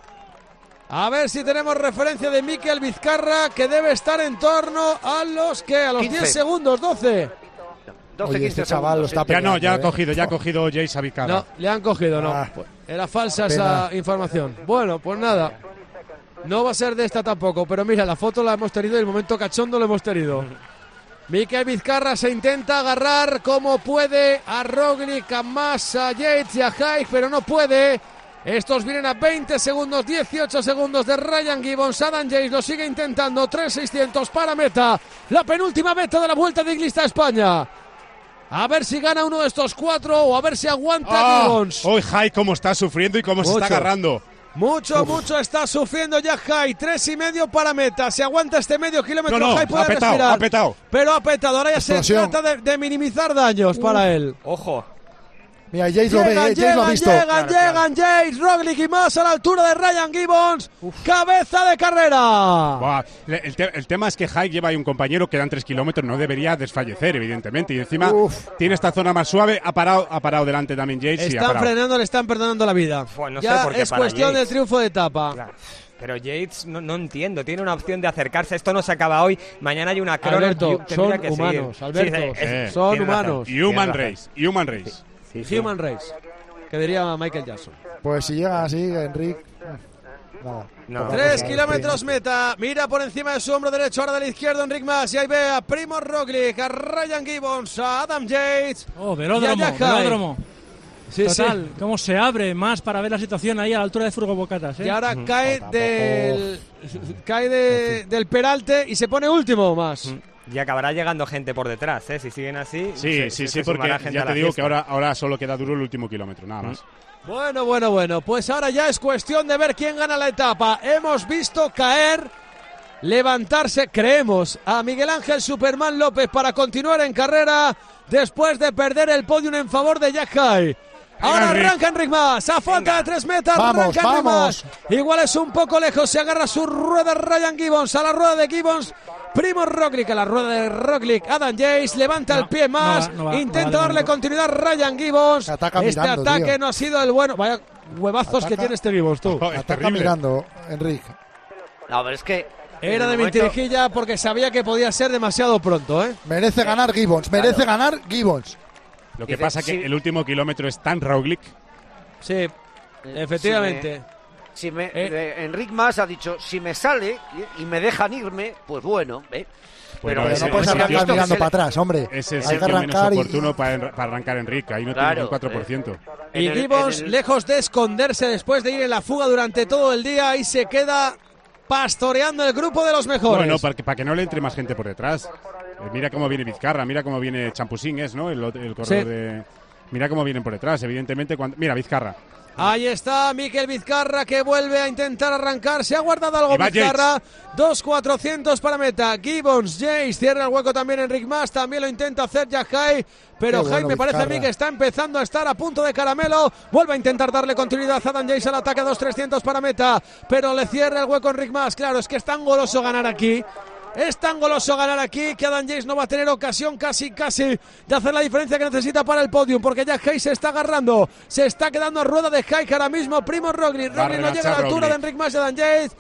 A ver si tenemos referencia de Mikel Vizcarra, que debe estar en torno a los 15. 10 segundos, 12. 12, Oye, 15 este chaval lo segundos, está sí. Ya no, ya ha peleando, cogido Jace a Vizcarra. No, le han cogido, no. Ah, Pues era falsa pena. esa información. Bueno, pues nada. No va a ser de esta tampoco, pero mira, la foto la hemos tenido y el momento cachondo lo hemos tenido. Mikel Vizcarra se intenta agarrar como puede a Roglic, a Mas, a Yates y a Haig, pero no puede. Estos vienen a 20 segundos, 18 segundos de Ryan Gibbons. Adam Yates lo sigue intentando. 3.600 para meta. La penúltima meta de la Vuelta Ciclista a España. A ver si gana uno de estos 4 o a ver si aguanta Gibbons. Hoy Jai cómo está sufriendo y cómo se está Mucho. agarrando. Mucho está sufriendo ya Jai. 3.5 para meta. Si aguanta este medio kilómetro, No, Jai puede ha petado, respirar. ha petado. Pero ha petado. Ahora ya se Explosión. trata de minimizar daños para él. Ojo. Mira, Jace lo ve, Jace lo ha visto. Llegan Yates, Roglic y más a la altura de Ryan Gibbons. Cabeza de carrera. Buah, el tema es que Jai lleva ahí un compañero que dan 3 kilómetros, no debería desfallecer, evidentemente. Y encima tiene esta zona más suave, ha parado delante también Yates y ha Están parado. frenando, le están perdonando la vida. Pues no sé Ya por qué es para cuestión Yates. del triunfo de etapa. Claro. Pero Yates, no entiendo, tiene una opción de acercarse. Esto no se acaba hoy. Mañana hay una crono. Alberto, tendría son que seguir. humanos, Alberto, son tiene razón, humanos. tiene Human razón. race, human race. Sí. Human Race, que diría Michael Jackson. Pues si llega así, Enric. Nada. No. 3 kilómetros meta, mira por encima de su hombro derecho, ahora del izquierdo Enric Mas, y ahí ve a Primo Roglic, a Ryan Gibbons, a Adam Yates. Oh, Y velódromo, a Jack Hay. velódromo. Sí, Total, cómo se abre más para ver la situación ahí a la altura de Furgobocatas, ¿eh? Y ahora cae del peralte y se pone último más. Y acabará llegando gente por detrás, ¿eh? Si siguen así. Sí, se porque sumará gente ya a te la digo fiesta. que ahora solo queda duro el último kilómetro, nada más. Bueno, pues ahora ya es cuestión de ver quién gana la etapa. Hemos visto caer, levantarse, creemos, a Miguel Ángel Superman López para continuar en carrera después de perder el podium en favor de Jack Hay. Ahora arranca Enric Mas, a falta de 3 metas, Vamos, arranca Enric vamos. Mas. Igual es un poco lejos, se agarra su rueda Ryan Gibbons, a la rueda de Gibbons, Primo Roglic, a la rueda de Roglic, Adam Yates, levanta el pie más, no va, intenta no va, darle no. continuidad Ryan Gibbons. Ataca Este mirando, ataque tío. no ha sido el bueno. Vaya huevazos Ataca. que tiene este Gibbons, tú. Oh, es Ataca terrible. mirando, Enric. No, pero es que Era en de el momento- mentirijilla porque sabía que podía ser demasiado pronto, ¿eh? Merece ganar Gibbons, merece ganar Gibbons. Lo que Dice, pasa es que sí. el último kilómetro es tan Roglic. Sí, efectivamente. Enric Mas ha dicho, si me sale y me dejan irme, pues bueno, ¿eh? Pero Pero ese- no puedes ese arrancar sitio- mirando se le- para atrás, hombre. Es el Hay que sitio menos arrancar y... oportuno para arrancar Enric. Ahí no Claro, tiene un 4%. Y En el- Gibbons, en el- lejos de esconderse después de ir en la fuga durante todo el día, y se queda pastoreando el grupo de los mejores. Bueno, para que no le entre más gente por detrás. Mira cómo viene Vizcarra, mira cómo viene Champusín, ¿no? El corredor Sí. de... Mira cómo vienen por detrás, evidentemente. Mira, Vizcarra. Ahí está Mikel Vizcarra, que vuelve a intentar arrancar. Se ha guardado algo Y va Vizcarra. 2.400 para meta. Gibbons, Yates, cierra el hueco también Enric Mas. También lo intenta hacer Jack Hay. Pero Qué bueno, Jaime parece a mí Vizcarra. que está empezando a estar a punto de caramelo. Vuelve a intentar darle continuidad a Adam Yates al ataque. 2.300 para meta. Pero le cierra el hueco Enric Mas. Claro, es que es tan goloso ganar aquí. Es tan goloso ganar aquí que Adam Yates no va a tener ocasión casi de hacer la diferencia que necesita para el podium, porque ya Hay se está agarrando, se está quedando a rueda de Hay, que ahora mismo Primo Roglic Va a no llega a la relachar altura de Roglic. Enric Mas y Adam Yates.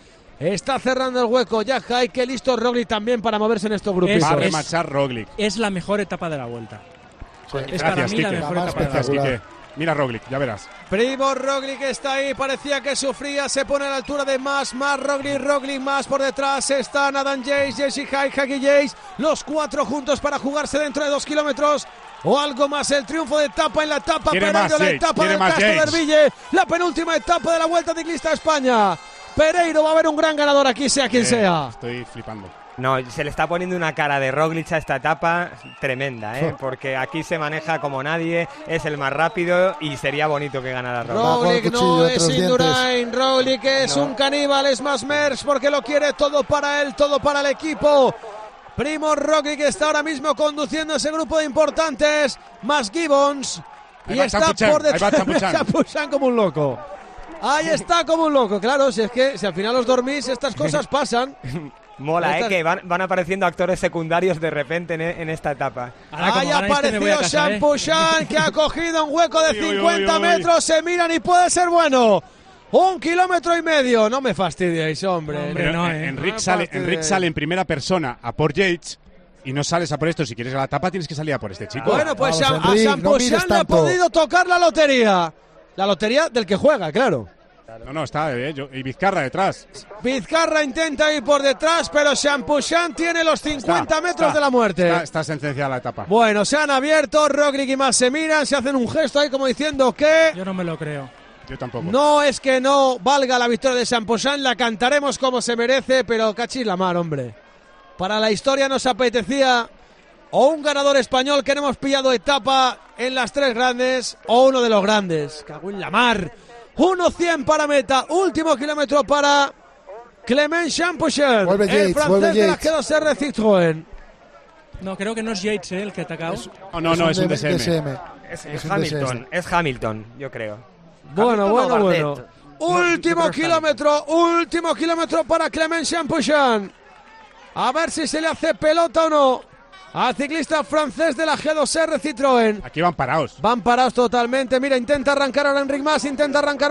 Está cerrando el hueco Jack Hay, que listo Roglic también para moverse en estos grupos. Va a remachar Roglic. Es la mejor etapa de la Vuelta. Sí. Es Gracias, para mí la Quique. mejor etapa de la Gracias, Vuelta. Quique. Mira Roglic, ya verás. Primo Roglic está ahí, parecía que sufría, se pone a la altura de más Roglic más por detrás están Adam Yates, Jesse Hay, Hagi Yates, los 4 juntos para jugarse dentro de 2 kilómetros o algo más. El triunfo de etapa en la etapa Pereiro, la etapa del Castro de Herville, la penúltima etapa de la Vuelta Ciclista a España. Pereiro va a haber un gran ganador aquí, sea quien sea. Estoy flipando. No, se le está poniendo una cara de Roglic a esta etapa tremenda, porque aquí se maneja como nadie, es el más rápido y sería bonito que ganara Roglic. Roglic no es Indurain, Roglic es un caníbal, es más Merckx porque lo quiere todo para él, todo para el equipo. Primo Roglic está ahora mismo conduciendo ese grupo de importantes, más Gibbons, y está por detrás de Champuchan como un loco. Ahí está como un loco, claro, si al final os dormís estas cosas pasan. Mola, que van apareciendo actores secundarios de repente en esta etapa. Ahí ha aparecido Champuchan, que ha cogido un hueco de 50 metros, se miran y puede ser bueno. 1,5 kilómetros. No me fastidiéis, hombre. Enric sale en primera persona a por Yates y no sales a por esto. Si quieres a la etapa tienes que salir a por este chico. Bueno, pues a Champuchan le ha podido tocar la lotería. La lotería del que juega, claro. No, está y Vizcarra detrás. Vizcarra intenta ir por detrás, pero Champuchan tiene los 50 metros de la muerte. Está sentenciada la etapa. Bueno, se han abierto, Roglic y más se miran, se hacen un gesto ahí como diciendo que... Yo no me lo creo. Yo tampoco. No es que no valga la victoria de Champuchan, la cantaremos como se merece, pero cachis la mar, hombre. Para la historia nos apetecía o un ganador español que no hemos pillado etapa en las 3 grandes, o uno de los grandes. Cago en la mar. 1:100 para meta, último kilómetro para Clement Champuchan, el francés de la G2R Citroën. No, creo que no es Yates el que ha atacado. No, es un DSM. Es Hamilton, yo creo. Bueno. Último kilómetro para Clement Champuchan. A ver si se le hace pelota o no al ciclista francés de la G2R Citroën. Aquí van parados. Van parados totalmente. Mira, intenta arrancar ahora Enric Mas, intenta arrancar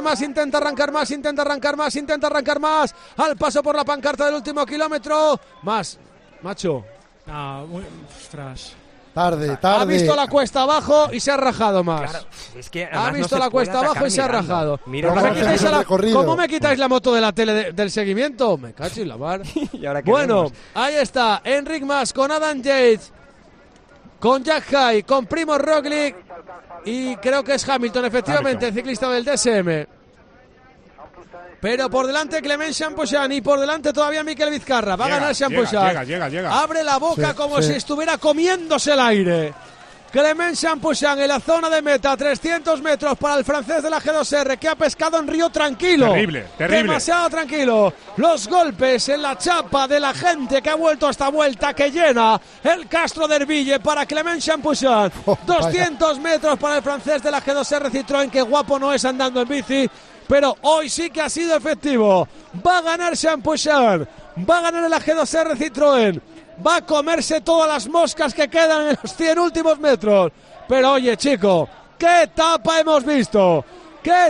más. Al paso por la pancarta del último kilómetro. Más, macho. Ostras. Tarde. Ha visto la cuesta abajo y se ha rajado más. Claro, es que ha visto la cuesta abajo y se ha rajado. Mira, ¿Cómo me quitáis la moto de la tele del seguimiento? Me cacho en la mar. Bueno, ahí está Enric Mas con Adam Yates, con Jack Hay, con Primo Roglic y creo que es Hamilton, efectivamente, el ciclista del DSM. Pero por delante Clement Champuchan y por delante todavía Mikel Vizcarra. Va a ganar Champuchan. Llega. Abre la boca como si estuviera comiéndose el aire. Clement Champuchan en la zona de meta, 300 metros para el francés de la G2R, que ha pescado en río tranquilo. Terrible. Demasiado tranquilo. Los golpes en la chapa de la gente que ha vuelto a esta vuelta que llena el Castro de Herville para Clement Champuchan. 200 metros para el francés de la G2R Citroën, que guapo no es andando en bici, pero hoy sí que ha sido efectivo. Va a ganar Champuchan, va a ganar el G2R Citroën, va a comerse todas las moscas que quedan en los 100 últimos metros. Pero oye, chico, ¿qué etapa hemos visto? ¿Qué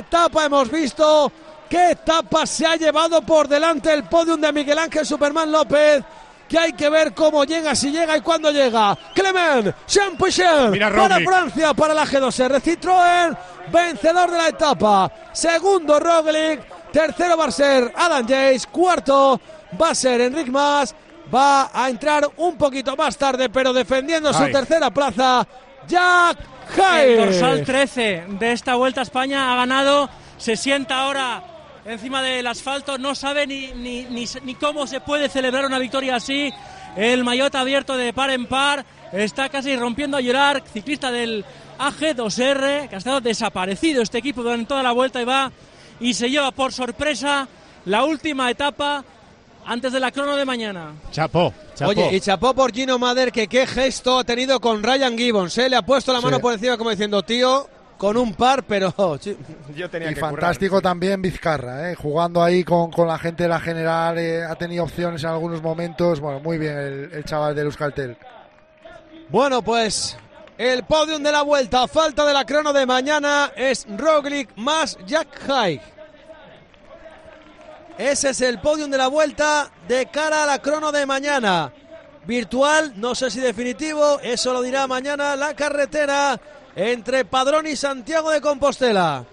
etapa se ha llevado por delante el podium de Miguel Ángel Superman López? Que hay que ver cómo llega, si llega y cuándo llega. Clement Champuchan para Francia, para la G2R Citroën, vencedor de la etapa. Segundo Roglic, tercero va a ser Adam Yates, cuarto va a ser Enric Mas. Va a entrar un poquito más tarde, pero defendiendo su tercera plaza, Jack Hay. El dorsal 13 de esta Vuelta a España ha ganado, se sienta ahora encima del asfalto, no sabe ni cómo se puede celebrar una victoria así. El maillot abierto de par en par, está casi rompiendo a llorar, ciclista del AG2R, que ha estado desaparecido este equipo durante toda la vuelta y se lleva por sorpresa la última etapa antes de la crono de mañana. Chapó. Oye, y chapó por Gino Mader, que qué gesto ha tenido con Ryan Gibbons, le ha puesto la mano por encima como diciendo, tío, con un par, pero... Yo tenía y que fantástico también Vizcarra, jugando ahí con la gente de la general, ha tenido opciones en algunos momentos. Bueno, muy bien el chaval del Euskaltel. Bueno, pues el podium de la vuelta a falta de la crono de mañana es Roglic más Jack Hay. Ese es el podium de la Vuelta de cara a la crono de mañana. Virtual, no sé si definitivo, eso lo dirá mañana la carretera entre Padrón y Santiago de Compostela.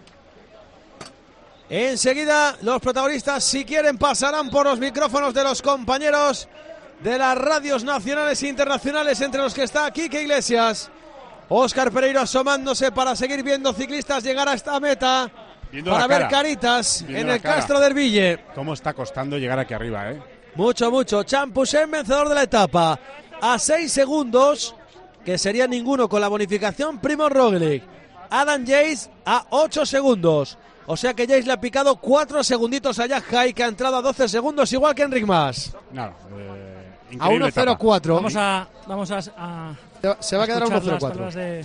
Enseguida los protagonistas, si quieren, pasarán por los micrófonos de los compañeros de las radios nacionales e internacionales, entre los que está Quique Iglesias. Óscar Pereiro asomándose para seguir viendo ciclistas llegar a esta meta, para ver caritas en el Castro del Ville. Cómo está costando llegar aquí arriba, Mucho. Champusen, vencedor de la etapa, a 6 segundos, que sería ninguno con la bonificación. Primo Roglic. Adam Yates a 8 segundos. O sea que Yates le ha picado 4 segunditos a Jack Haig, que ha entrado a 12 segundos, igual que Enric Mas. No, a 1.04. Vamos a se va a quedar a 1.04.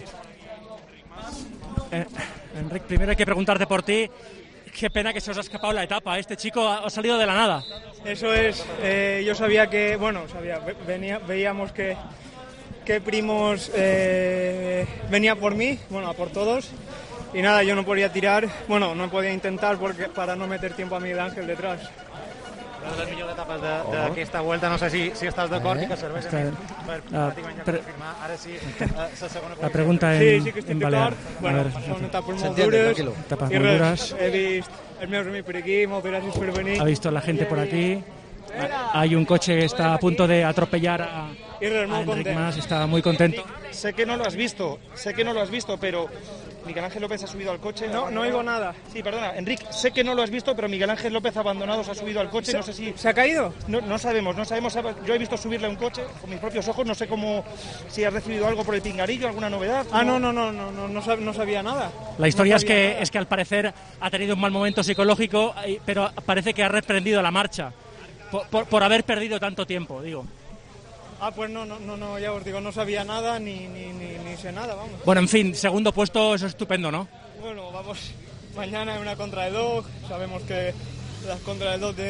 Enric, primero hay que preguntarte por ti. Qué pena que se os ha escapado la etapa. Este chico ha salido de la nada. Eso es. Yo sabía que, veíamos que Primos venía por mí, a por todos. Y nada, yo no podía tirar, no podía intentar para no meter tiempo a Miguel Ángel detrás. Una de les millors etapes d'aquesta Vuelta, no sé si estàs d'acord i que serveix a mi pràcticament per confirmar ara sí la segona la pregunta sí que estic d'acord. Són etapes molt dures i res, he vist els meus amics per aquí, moltes gràcies per venir. Ha visto la gente por aquí, hay un coche que está a punto de atropellar a Enric Mas, está muy contento. Sé que no lo has visto, pero Miguel Ángel López ha subido al coche. No oigo nada. Sí, perdona, Enric, sé que no lo has visto, pero Miguel Ángel López Abandonados ha subido al coche. No sé si... ¿Se ha caído? No sabemos. Yo he visto subirle a un coche con mis propios ojos. No sé si has recibido algo por el pingarillo, alguna novedad. No sabía nada. La historia es que al parecer ha tenido un mal momento psicológico, pero parece que ha reprendido la marcha por haber perdido tanto tiempo, digo. Pues no, ya os digo, no sabía nada ni sé nada, vamos. Bueno, en fin, segundo puesto, eso es estupendo, ¿no? Bueno, vamos mañana en una contra de dos, sabemos que las contra de dos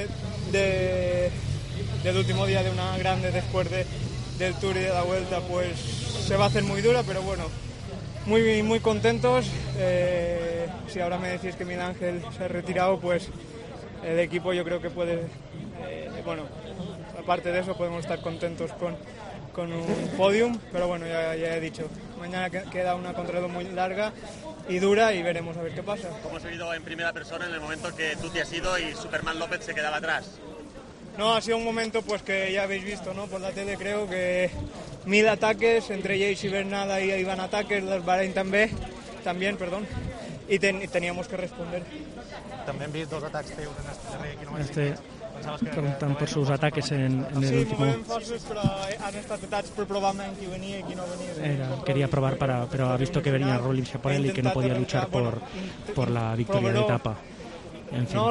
del último día de una grande después del Tour y de la Vuelta, pues se va a hacer muy dura, pero bueno, muy contentos. Si ahora me decís que Miguel Ángel se ha retirado, pues el equipo yo creo que puede, aparte de eso podemos estar contentos con un podium, pero bueno, ya he dicho, mañana queda una contrarreloj muy larga y dura y veremos a ver qué pasa. ¿Cómo has vivido en primera persona en el momento que tú te has ido y Superman López se quedaba atrás? No, ha sido un momento pues que ya habéis visto, ¿no? Por la tele creo que 1000 ataques, entre Yates y Bernal ahí iban ataques, los Bahrein también, y teníamos que responder. También vi 2 ataques teus en este preguntan por sus ataques en el último. Quería probar pero ha visto que venía Roglic por él y que no podía luchar por la victoria de etapa. En fin.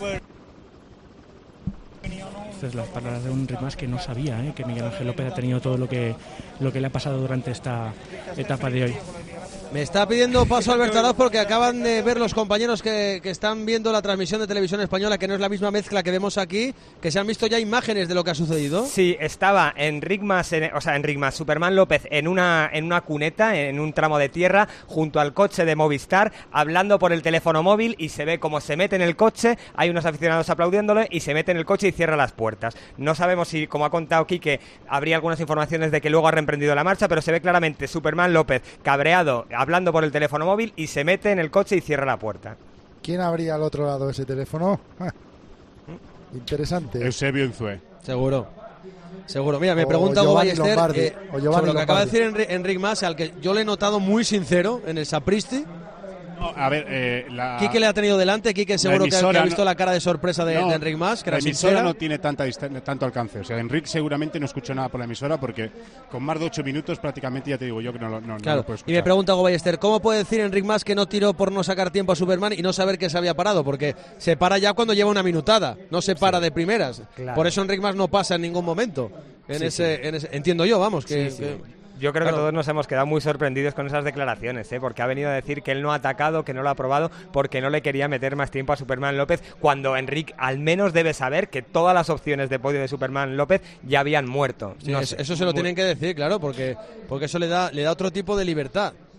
Estas las palabras de un Enric Mas que no sabía que Miguel Ángel López ha tenido todo lo que le ha pasado durante esta etapa de hoy. Me está pidiendo paso Alberto Araz porque acaban de ver los compañeros que están viendo la transmisión de televisión española, que no es la misma mezcla que vemos aquí, que se han visto ya imágenes de lo que ha sucedido. Sí, estaba Enric Mas, Superman López en una cuneta, en un tramo de tierra, junto al coche de Movistar, hablando por el teléfono móvil, y se ve cómo se mete en el coche, hay unos aficionados aplaudiéndole, y se mete en el coche y cierra las puertas. No sabemos si, como ha contado Quique, habría algunas informaciones de que luego ha reemprendido la marcha, pero se ve claramente Superman López cabreado, hablando por el teléfono móvil, y se mete en el coche y cierra la puerta. ¿Quién habría al otro lado de ese teléfono? Interesante. Eusebio Unzué. Seguro. Mira, me pregunta Hugo Ballester sobre lo que acaba de decir Enric Mas, al que yo le he notado muy sincero en el Sapristi. No, a ver, Quique le ha tenido delante. Quique seguro que ha visto la cara de sorpresa de Enric Mas, que la era emisora sincera. No tiene tanto alcance. O sea, Enric seguramente no escuchó nada por la emisora, porque con más de 8 minutos prácticamente ya te digo yo que no lo puedo escuchar. Y me pregunta Hugo Ballester, ¿cómo puede decir Enric Mas que no tiró por no sacar tiempo a Superman y no saber que se había parado? Porque se para ya cuando lleva una minutada, no se para de primeras. Claro. Por eso Enric Mas no pasa en ningún momento. En ese, entiendo yo, vamos, que yo creo que todos nos hemos quedado muy sorprendidos con esas declaraciones, porque ha venido a decir que él no ha atacado, que no lo ha probado, porque no le quería meter más tiempo a Superman López, cuando Enric al menos debe saber que todas las opciones de podio de Superman López ya habían muerto. Sí, eso se lo tienen que decir, claro, porque eso le da otro tipo de libertad.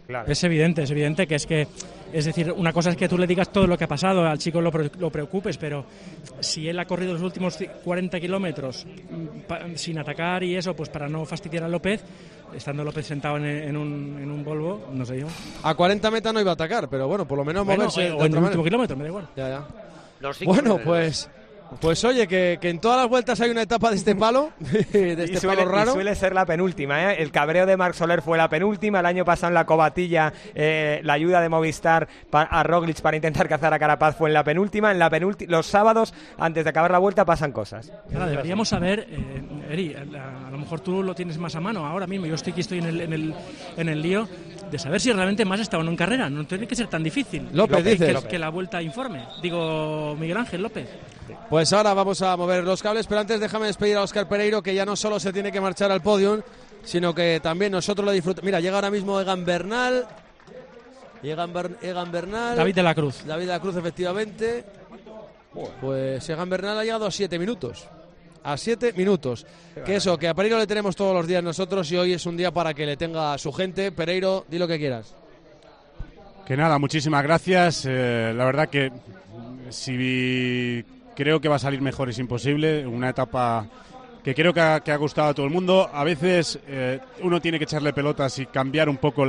Claro. Es evidente que es decir, una cosa es que tú le digas todo lo que ha pasado, al chico lo preocupes, pero si él ha corrido los últimos 40 kilómetros sin atacar y eso, pues para no fastidiar a López, estando López sentado en un Volvo, no sé yo. A 40 metas no iba a atacar, pero bueno, por lo menos moverse. O en el último kilómetro, me da igual. Ya. Bueno, pues oye, que en todas las vueltas hay una etapa de este palo, palo raro. Y suele ser la penúltima, ¿eh? El cabreo de Marc Soler fue la penúltima. El año pasado en la Covatilla, la ayuda de Movistar a Roglic para intentar cazar a Carapaz fue en la penúltima. Los sábados, antes de acabar la vuelta, pasan cosas. Ahora, deberíamos saber, Eri, a lo mejor tú lo tienes más a mano ahora mismo. Yo estoy en el lío de saber si realmente más está o no en carrera. No tiene que ser tan difícil. López. Que la vuelta informe. Digo, Miguel Ángel López. Pues ahora vamos a mover los cables, pero antes déjame despedir a Óscar Pereiro, que ya no solo se tiene que marchar al podium, sino que también nosotros lo disfrutamos. Mira, llega ahora mismo Egan Bernal. David de la Cruz, efectivamente. Pues Egan Bernal ha llegado a 7 minutos. A 7 minutos. Que eso, que a Pereiro le tenemos todos los días nosotros y hoy es un día para que le tenga a su gente. Pereiro, di lo que quieras. Que nada, muchísimas gracias. La verdad que si creo que va a salir mejor es imposible. Una etapa que creo que ha gustado a todo el mundo. A veces uno tiene que echarle pelotas y cambiar un poco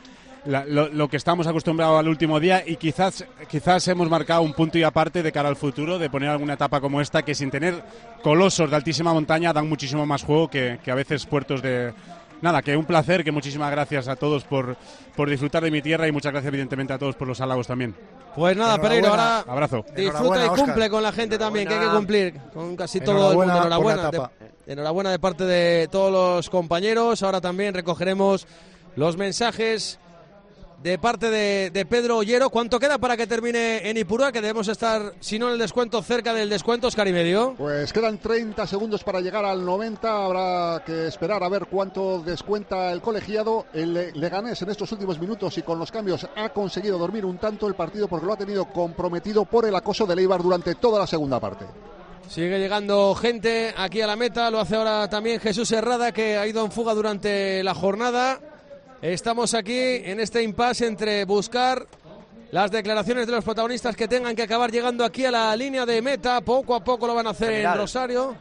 lo que estamos acostumbrados al último día, y quizás hemos marcado un punto y aparte de cara al futuro, de poner alguna etapa como esta, que sin tener colosos de altísima montaña dan muchísimo más juego que a veces puertos de... Nada, que un placer, que muchísimas gracias a todos por disfrutar de mi tierra, y muchas gracias evidentemente a todos por los halagos también. Pues nada, Pereiro, ahora abrazo. Disfruta y cumple con la gente también, que hay que cumplir con casi todo el mundo. Enhorabuena de parte de todos los compañeros. Ahora también recogeremos los mensajes de parte de Pedro Ollero. ¿Cuánto queda para que termine en Ipurúa? Que debemos estar, si no en el descuento, cerca del descuento, Óscar y medio. Pues quedan 30 segundos para llegar al 90. Habrá que esperar a ver cuánto descuenta el colegiado. El Leganés en estos últimos minutos y con los cambios ha conseguido dormir un tanto el partido, porque lo ha tenido comprometido por el acoso de Eibar durante toda la segunda parte. Sigue llegando gente aquí a la meta. Lo hace ahora también Jesús Herrada, que ha ido en fuga durante la jornada. Estamos aquí en este impasse entre buscar las declaraciones de los protagonistas que tengan que acabar llegando aquí a la línea de meta. Poco a poco lo van a hacer en Rosario.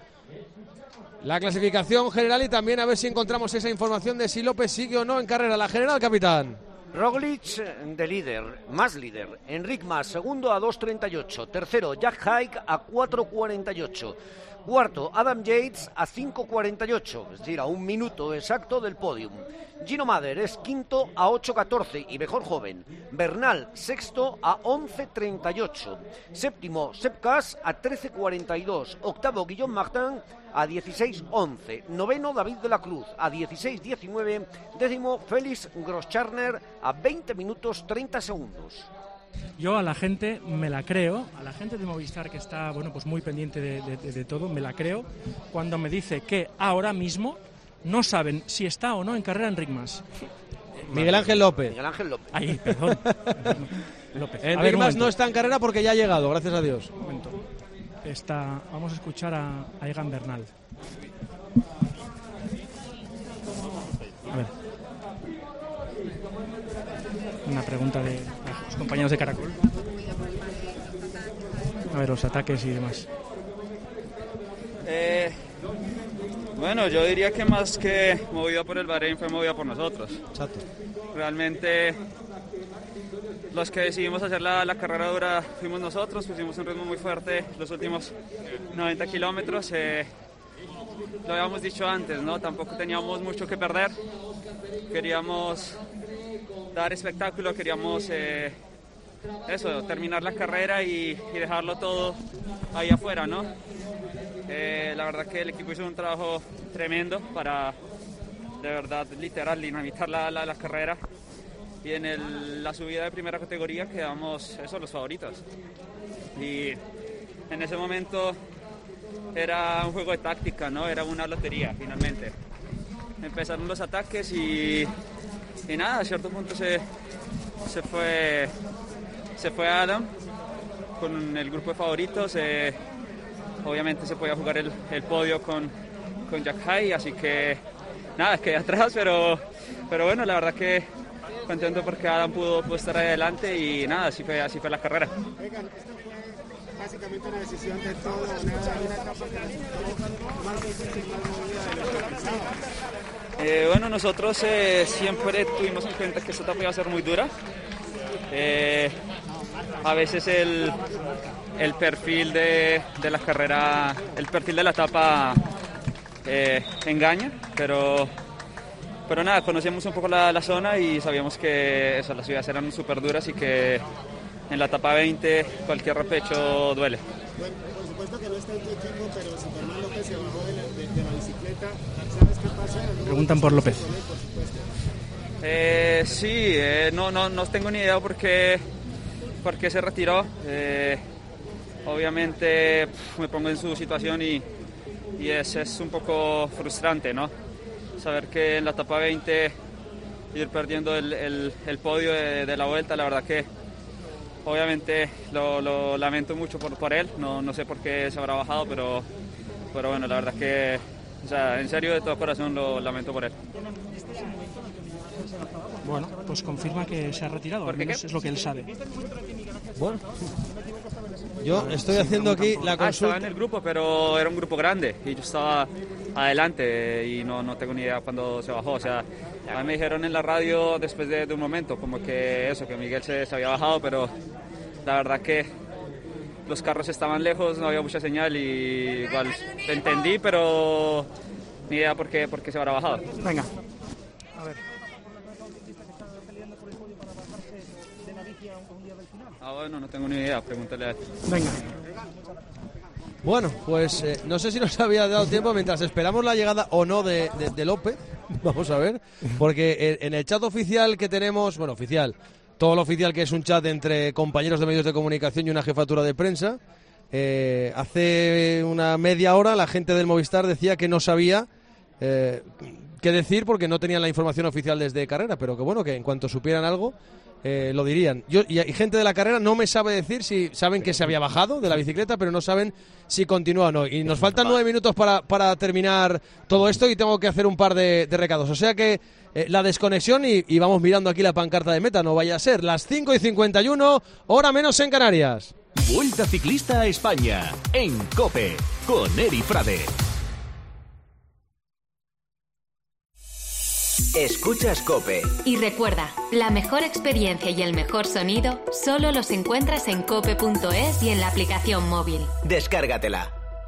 La clasificación general, y también a ver si encontramos esa información de si López sigue o no en carrera. La general, capitán. Roglic de líder, más líder. Enric Mas, segundo a 2.38. Tercero, Jack Haig a 4.48. Cuarto, Adam Yates a 5.48, es decir, a un minuto exacto del podium. Gino Mader es quinto a 8.14 y mejor joven. Bernal, sexto a 11.38. Séptimo, Sepp Kuss a 13.42. Octavo, Guillaume Martin a 16.11. Noveno, David de la Cruz a 16.19. Décimo, Félix Groscharner a 20 minutos 30 segundos. Yo a la gente me la creo, a la gente de Movistar, que está pues muy pendiente de todo, me la creo cuando me dice que ahora mismo no saben si está o no en carrera Enric Mas. Miguel Ángel López. Ahí, perdón. López. Enric Mas no está en carrera porque ya ha llegado, gracias a Dios. Un momento. Vamos a escuchar a Egan Bernal. A ver. Una pregunta de los compañeros de Caracol. A ver, los ataques y demás. Bueno, yo diría que más que movida por el Bahrein fue movida por nosotros. Chato. Realmente los que decidimos hacer la carrera dura fuimos nosotros, pusimos un ritmo muy fuerte los últimos 90 kilómetros. Lo habíamos dicho antes, ¿no? Tampoco teníamos mucho que perder. Queríamos dar espectáculo, queríamos terminar la carrera y dejarlo todo ahí afuera, ¿no? La verdad que el equipo hizo un trabajo tremendo para, de verdad, literal, dinamitar la carrera, y en la subida de primera categoría quedamos los favoritos, y en ese momento era un juego de táctica, ¿no? Era una lotería finalmente. Empezaron los ataques y nada, a cierto punto se fue Adam con el grupo de favoritos. Obviamente se podía jugar el podio con Jack Haig, así que nada, quedé atrás, pero bueno, la verdad que contento porque Adam pudo estar ahí adelante y nada, así fue la carrera. Básicamente una decisión de todo, una etapa que más difícil, más movida de lo que pensaba. Bueno, nosotros siempre tuvimos en cuenta que esta etapa iba a ser muy dura. A veces el perfil de la carrera, el perfil de la etapa engaña, pero nada, conocíamos un poco la zona y sabíamos que las ciudades eran súper duras y que en la etapa 20 cualquier repecho duele. Bueno, por supuesto que no está en tu equipo, pero Superman López se bajó de la bicicleta. ¿Sabes qué pasa? Preguntan por López. Sí, no tengo ni idea por qué se retiró. Obviamente me pongo en su situación y es un poco frustrante, ¿no? Saber que en la etapa 20 ir perdiendo el podio de la vuelta, la verdad que obviamente lo lamento mucho por él, no sé por qué se habrá bajado, pero bueno, la verdad que, o sea, en serio, de todo corazón lo lamento por él. Bueno, pues confirma que se ha retirado, al menos es lo que él sabe. Bueno, yo estoy haciendo aquí la consulta. Estaba en el grupo, pero era un grupo grande y yo estaba adelante y no tengo ni idea cuándo se bajó. O sea, a mí me dijeron en la radio después de un momento como que Miguel se había bajado, pero la verdad que los carros estaban lejos, no había mucha señal y igual entendí, pero ni idea por qué se habrá bajado. Venga, a ver. Bueno, no tengo ni idea, pregúntale a él. Venga. Bueno, pues no sé si nos había dado tiempo mientras esperamos la llegada o no de López. Vamos a ver, porque en el chat oficial que tenemos, bueno, oficial, todo lo oficial que es un chat entre compañeros de medios de comunicación y una jefatura de prensa, hace una media hora la gente del Movistar decía que no sabía qué decir porque no tenían la información oficial desde carrera, pero que bueno, que en cuanto supieran algo lo dirían. Y gente de la carrera no me sabe decir si saben que se había bajado de la bicicleta, pero no saben si continúa o no. Y nos faltan 9 minutos para terminar todo esto y tengo que hacer un par de recados. O sea que la desconexión y vamos mirando aquí la pancarta de meta, no vaya a ser. Las 5:51, hora menos en Canarias. Vuelta Ciclista a España, en COPE, con Eri Frade. Escuchas COPE. Y recuerda, la mejor experiencia y el mejor sonido solo los encuentras en cope.es y en la aplicación móvil. Descárgatela.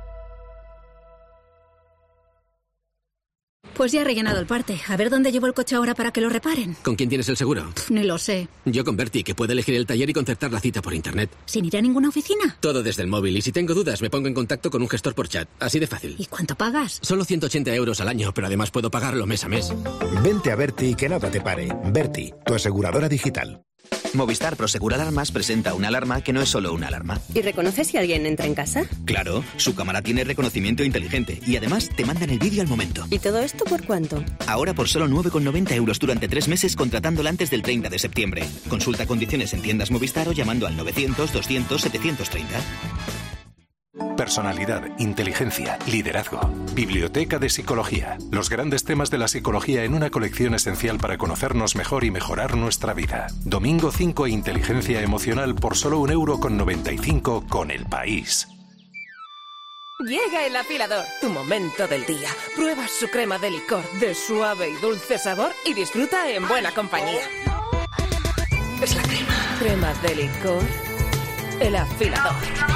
Pues ya he rellenado el parte. A ver dónde llevo el coche ahora para que lo reparen. ¿Con quién tienes el seguro? Ni lo sé. Yo con Berti, que puede elegir el taller y concertar la cita por internet. ¿Sin ir a ninguna oficina? Todo desde el móvil, y si tengo dudas me pongo en contacto con un gestor por chat. Así de fácil. ¿Y cuánto pagas? Solo 180 euros al año, pero además puedo pagarlo mes a mes. Vente a Berti y que nada te pare. Berti, tu aseguradora digital. Movistar Prosegur Alarmas presenta una alarma que no es solo una alarma. ¿Y reconoces si alguien entra en casa? Claro, su cámara tiene reconocimiento inteligente y además te mandan el vídeo al momento. ¿Y todo esto por cuánto? Ahora por solo 9,90 euros durante 3 meses contratándola antes del 30 de septiembre. Consulta condiciones en tiendas Movistar o llamando al 900-200-730. Personalidad, inteligencia, liderazgo, biblioteca de psicología. Los grandes temas de la psicología en una colección esencial para conocernos mejor y mejorar nuestra vida. Domingo 5, inteligencia emocional por solo 1,95 € con El País. Llega el afilador, tu momento del día. Prueba su crema de licor de suave y dulce sabor y disfruta en buena compañía. Es la crema. Cremas de licor. El afilador.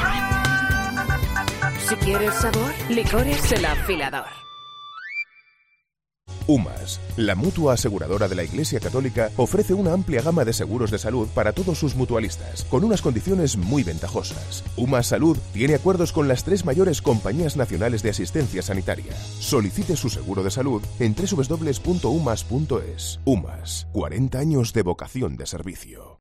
Si quieres sabor, licores El Afilador. UMAS, la mutua aseguradora de la Iglesia Católica, ofrece una amplia gama de seguros de salud para todos sus mutualistas, con unas condiciones muy ventajosas. UMAS Salud tiene acuerdos con las 3 mayores compañías nacionales de asistencia sanitaria. Solicite su seguro de salud en www.umas.es. UMAS, 40 años de vocación de servicio.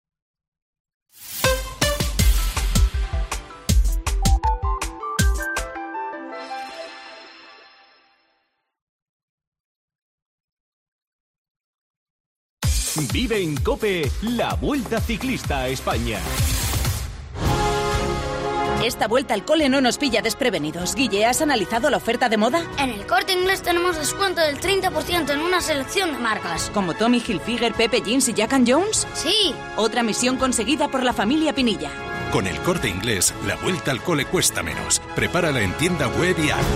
Vive en COPE la Vuelta Ciclista a España. Esta vuelta al cole no nos pilla desprevenidos. Guille, ¿has analizado la oferta de moda? En el Corte Inglés tenemos descuento del 30% en una selección de marcas. ¿Como Tommy Hilfiger, Pepe Jeans y Jack & Jones? Sí. Otra misión conseguida por la familia Pinilla. Con el Corte Inglés, la vuelta al cole cuesta menos. Prepárala en tienda web y app.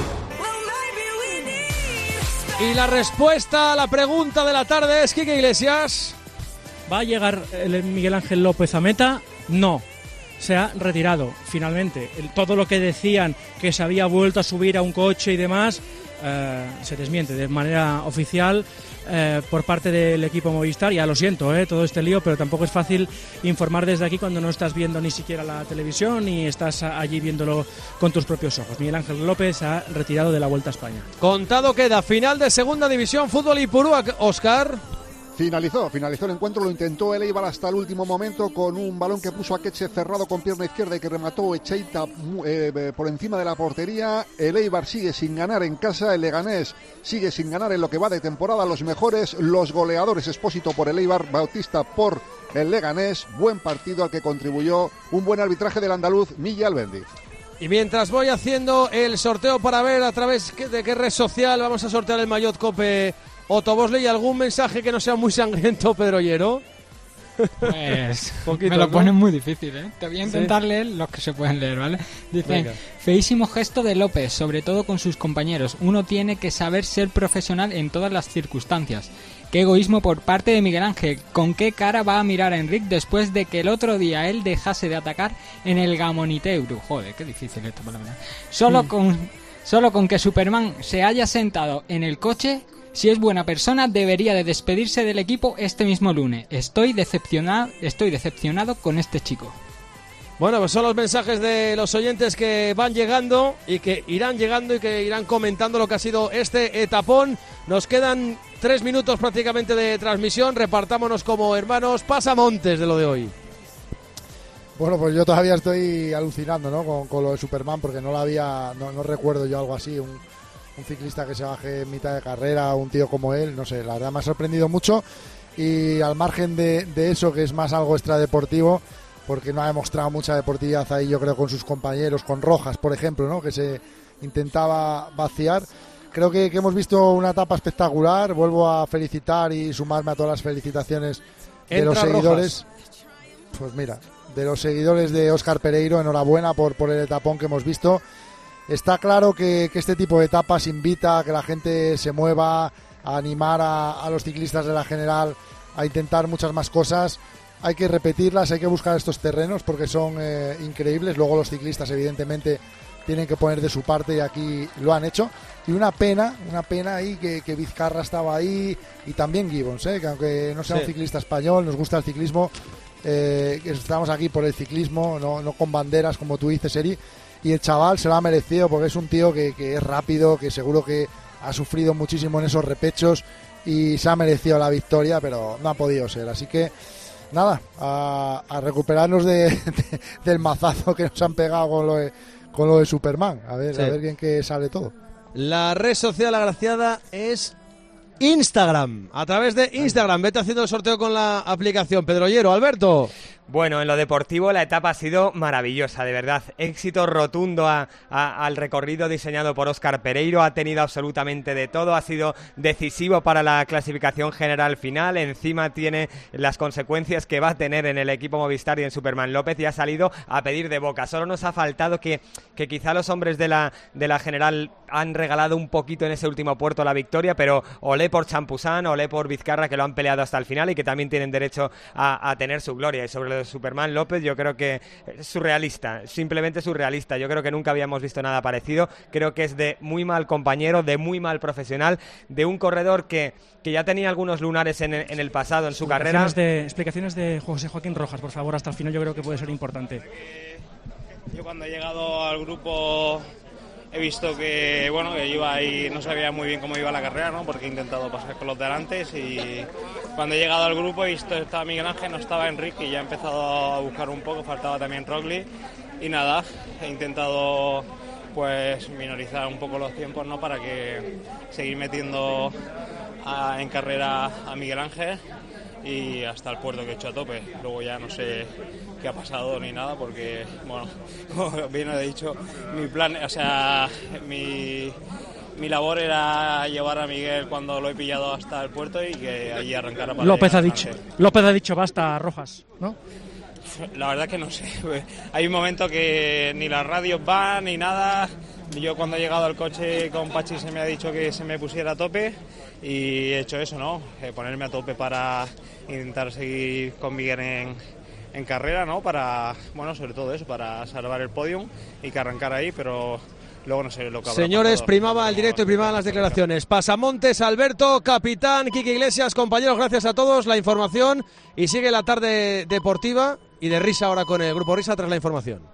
Y la respuesta a la pregunta de la tarde es: Quique Iglesias. ¿Va a llegar el Miguel Ángel López a meta? No. Se ha retirado, finalmente. Todo lo que decían, que se había vuelto a subir a un coche y demás, se desmiente de manera oficial por parte del equipo Movistar. Ya lo siento, todo este lío, pero tampoco es fácil informar desde aquí cuando no estás viendo ni siquiera la televisión ni estás allí viéndolo con tus propios ojos. Miguel Ángel López se ha retirado de la Vuelta a España. Contado queda, final de Segunda División, Fútbol Ipurúa. Óscar. Finalizó el encuentro, lo intentó el Eibar hasta el último momento con un balón que puso a Queche cerrado con pierna izquierda y que remató Echeita por encima de la portería. El Eibar sigue sin ganar en casa, el Leganés sigue sin ganar en lo que va de temporada. Los mejores, los goleadores: Expósito por el Eibar, Bautista por el Leganés. Buen partido al que contribuyó un buen arbitraje del andaluz Milla Albendi. Y mientras voy haciendo el sorteo para ver a través de qué red social vamos a sortear el maillot Cope Otobosley, ¿algún mensaje que no sea muy sangriento, Pedrollero? Pues Poquito, me lo ¿no? ponen muy difícil, ¿eh? Te voy a intentar leer los que se pueden leer, ¿vale? Dicen: feísimo gesto de López, sobre todo con sus compañeros. Uno tiene que saber ser profesional en todas las circunstancias. Qué egoísmo por parte de Miguel Ángel. ¿Con qué cara va a mirar a Enric después de que el otro día él dejase de atacar en el Gamoniteuro? Joder, qué difícil esto, para la verdad. Solo con que Superman se haya sentado en el coche, si es buena persona, debería de despedirse del equipo este mismo lunes. Estoy decepcionado con este chico. Bueno, pues son los mensajes de los oyentes que van llegando y que irán comentando lo que ha sido este etapón. Nos quedan 3 minutos prácticamente de transmisión. Repartámonos como hermanos. Pasamontes de lo de hoy. Bueno, pues yo todavía estoy alucinando, ¿no? Con lo de Superman, porque no recuerdo yo algo así. Un ciclista que se baje en mitad de carrera, un tío como él, no sé, la verdad me ha sorprendido mucho. Y al margen de eso, que es más algo extradeportivo, porque no ha demostrado mucha deportividad ahí, yo creo, con sus compañeros, con Rojas, por ejemplo, ¿no? Que se intentaba vaciar. Creo que hemos visto una etapa espectacular. Vuelvo a felicitar y sumarme a todas las felicitaciones de los seguidores. Rojas. Pues mira, de los seguidores de Óscar Pereiro, enhorabuena por el etapón que hemos visto. Está claro que este tipo de etapas invita a que la gente se mueva, a animar a los ciclistas de la general a intentar muchas más cosas. Hay que repetirlas, hay que buscar estos terrenos porque son increíbles. Luego los ciclistas evidentemente tienen que poner de su parte y aquí lo han hecho. Y una pena ahí que Vizcarra estaba ahí y también Gibbons, que aunque no sea un ciclista español, nos gusta el ciclismo, estamos aquí por el ciclismo, no con banderas como tú dices, Eri. Y el chaval se lo ha merecido porque es un tío que es rápido, que seguro que ha sufrido muchísimo en esos repechos y se ha merecido la victoria, pero no ha podido ser. Así que nada, a recuperarnos del mazazo que nos han pegado con lo de Superman. A ver bien qué sale todo. La red social agraciada es Instagram. A través de Instagram, vete haciendo el sorteo con la aplicación. Pedrollero, Alberto. Bueno, en lo deportivo la etapa ha sido maravillosa, de verdad. Éxito rotundo al recorrido diseñado por Óscar Pereiro. Ha tenido absolutamente de todo. Ha sido decisivo para la clasificación general final. Encima tiene las consecuencias que va a tener en el equipo Movistar y en Superman López. Y ha salido a pedir de boca. Solo nos ha faltado que quizá los hombres de la general han regalado un poquito en ese último puerto la victoria. Pero olé por Champusán, olé por Vizcarra, que lo han peleado hasta el final y que también tienen derecho a tener su gloria. Y sobre de Superman López, yo creo que es surrealista, simplemente surrealista. Yo creo que nunca habíamos visto nada parecido. Creo que es de muy mal compañero, de muy mal profesional, de un corredor que ya tenía algunos lunares en el pasado, en su carrera. Explicaciones de José Joaquín Rojas, por favor, hasta el final. Yo creo que puede ser importante. Yo cuando he llegado al grupo he visto que que iba ahí, no sabía muy bien cómo iba la carrera, ¿no? Porque he intentado pasar con los de antes y cuando he llegado al grupo he visto que estaba Miguel Ángel, no estaba Enrique y ya he empezado a buscar un poco, faltaba también Roglic y nada, he intentado pues minorizar un poco los tiempos, ¿no? Para que seguir metiendo en carrera a Miguel Ángel y hasta el puerto que he hecho a tope. Luego ya no sé qué ha pasado ni nada porque, bueno, como bien he dicho, mi plan, o sea, mi labor era llevar a Miguel cuando lo he pillado hasta el puerto y que allí arrancara para López llegar ha dicho basta, Rojas, ¿no? La verdad que no sé. Hay un momento que ni las radios van ni nada. Yo cuando he llegado al coche con Pachi se me ha dicho que se me pusiera a tope y he hecho eso, ¿no? Ponerme a tope para intentar seguir con Miguel en carrera, ¿no? Para, bueno, sobre todo eso, para salvar el podium y que arrancara ahí, pero luego no sé lo que habrá Señores, pasado. primaba el directo y primaban las declaraciones. Pasamontes, Alberto, capitán, Quique Iglesias, compañeros, gracias a todos, la información y sigue la tarde deportiva y de risa ahora con el Grupo Risa tras la información.